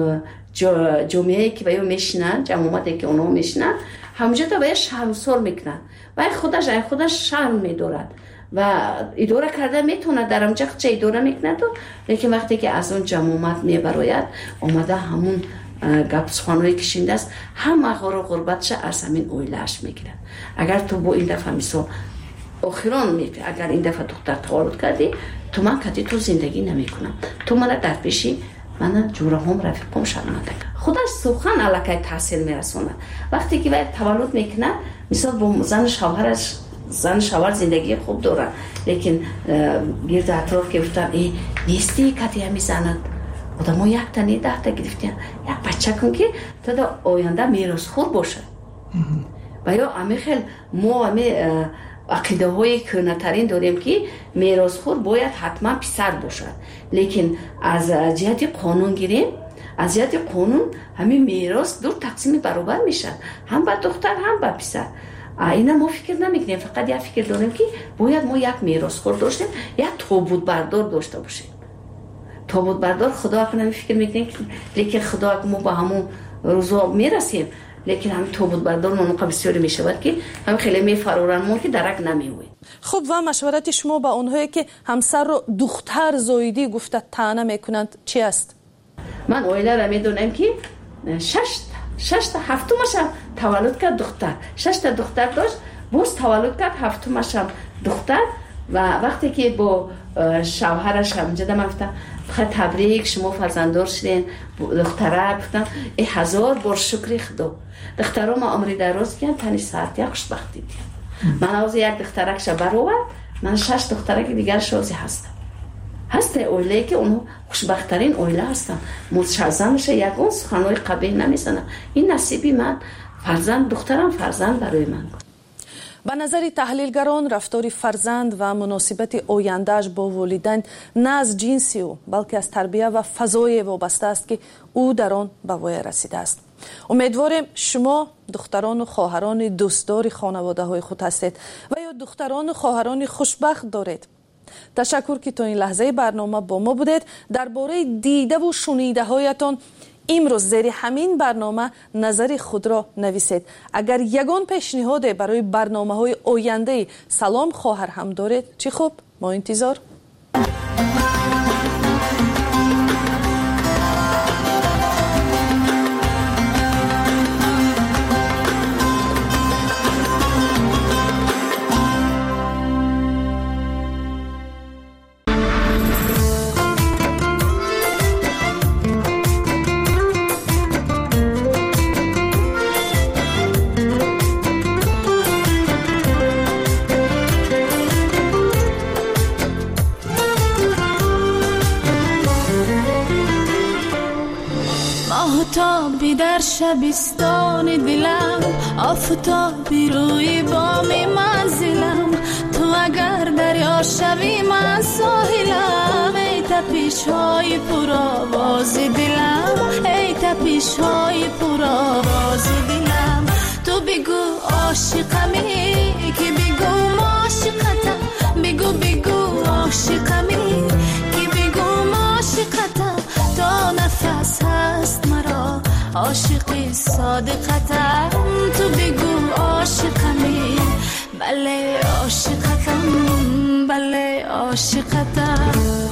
جمعه که باید میشنن، جمعاتی که اونا میشنن همونجا تا باید شرمسار میکنن و خودش این خودش شرم میدارد و اداره کرده میتونه در همونجا چه اداره میکنه تو. لیکن وقتی که از اون جمعات میبراید اومده همون گپ سخنوی کشنده است، همه غور و غربتش از همین عائله‌اش میگیرن. اگر تو با این دفعه مثال آخران میگه اگر این دفعه دختر تولد کردی تو من کتی تو زندگی نمیکنم، تو من در پیشی من جوره هم رفیقم شرمنده. خودش سخن الکی تاثیر میرسونه. وقتی که باید تولد میکنه مثال با زن شوهرش، زن شوهر زندگی خوب داره لیکن گرد اطراف که گفتن ای نیستی کتی همی زند آدم‌ها یک تنی ده تا گرفتن یک بچه کن که تا در آینده میراث خور باشه و یا امی خیل ما امی عقیده های کنترین داریم که میراث خور باید حتما پسر باشد لیکن از جهت قانون گیریم از جهت قانون همین میراث دو تقسیم برابر میشه هم به دختر هم به پسر اینا ما فکر نمیکنیم فقط یک فکر داریم که باید ما یک میراث خور داشتیم یک تابوت بردار داشته باشیم تابوت بردار خدا کنه فکر میکنیم لیکن خدا ما با همون روزا میرسیم لیکن همین تابوت بردار منوقع بسیاری میشود که هم خیلی میفرورن ما که درک نمیوید. خب و مشورت شما با اونهایی که همسر رو دختر زاییدی گفته طعنه میکنند چی است؟ من اویله را میدونم که شش شش تا هفتمش تولد کرد دختر شش تا دختر داشت باز تولد کرد هفتمش دختر و وقتی که با شوهرش هم جدا مفتن بخیر تبریک شما فرزنددار شدین دختره گفتن ای هزار بار شکر خدا دخترها ما عمری دراز کردن تنی ساعت یک خوشبختی دیم من از یک دخترکش برآورد من شش دخترک دیگر شازی هستم هسته اویله که اونها خوشبختترین اویله هستن متشزنش یکون سخنوی قبیل نمیزنن این نصیبی من فرزند دخترم فرزند برای من بود. به نظر تحلیلگران رفتار فرزند و مناسبت آینده‌اش با والدین نه از جنسی او بلکه از تربیت و فضای وابسته است که او در آن به وای رسیده است. امیدواریم شما دختران و خواهران دوستدار خانواده های خود هستید و یا دختران و خواهران خوشبخت دارید. تشکر که تا این لحظه برنامه با ما بودید. درباره دیده و شنیده هایتان امروز زیر همین برنامه نظر خود را نویسید. اگر یگان پیشنهاد برای برنامه های آینده سلام خواهر هم دارید چی خوب، ما انتظار. آفتابی در شبستان دلم آفتابی روی بام منزلم تو اگر دریا شوی من ساحلم ای تپش های پر آواز دلم ای تپش های پر آواز دلم تو بگو عاشقمی که بگو عاشقتم بگو بگو عاشقمی که بگو عاشقتم تا نفس هست مرا عاشقی صادقتم تو بگو عاشقمی بله عاشقتم بله عاشقتم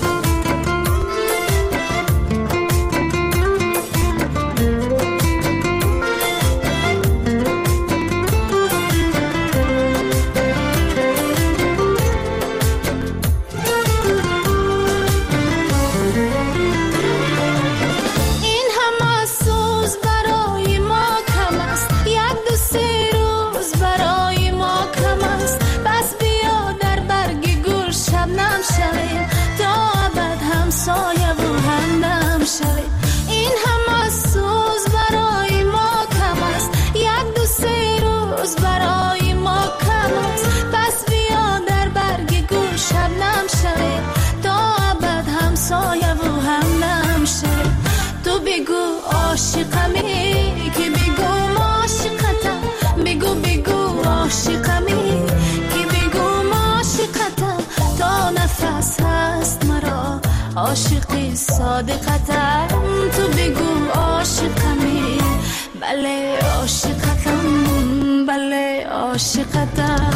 عاشقمی که بگو عاشقتم بگو بگو عاشقمی که بگو عاشقتم تا نفس هست مرا عاشقی صادقتم تو بگو عاشقمی بله عاشقتم بله عاشقتم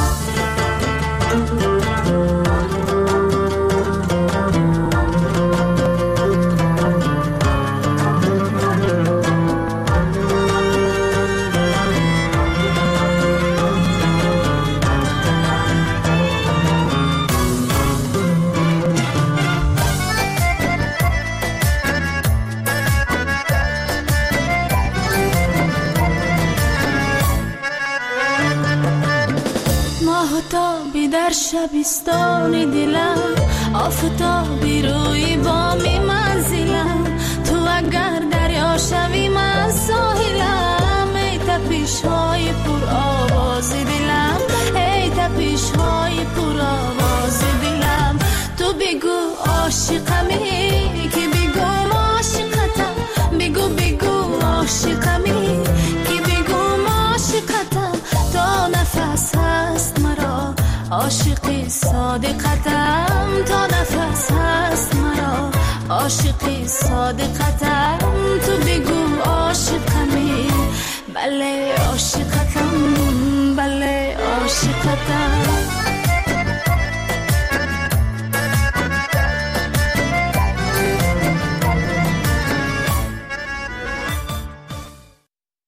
آفتابی در شبستان دلم آفتابی روی بام منزلم اگر دریا شویم از ساحلم ای تپش های پر آواز دلم ای تپش های پر آواز دلم تو بگو عاشقمی که بگو عاشقتم بگو بگو عاشقمی که بگو عاشقتم تا نفس هست مرا عاشقی صادقتم تا نفس هست مرا عاشقی صادقتم تو بگو عاشقمی بله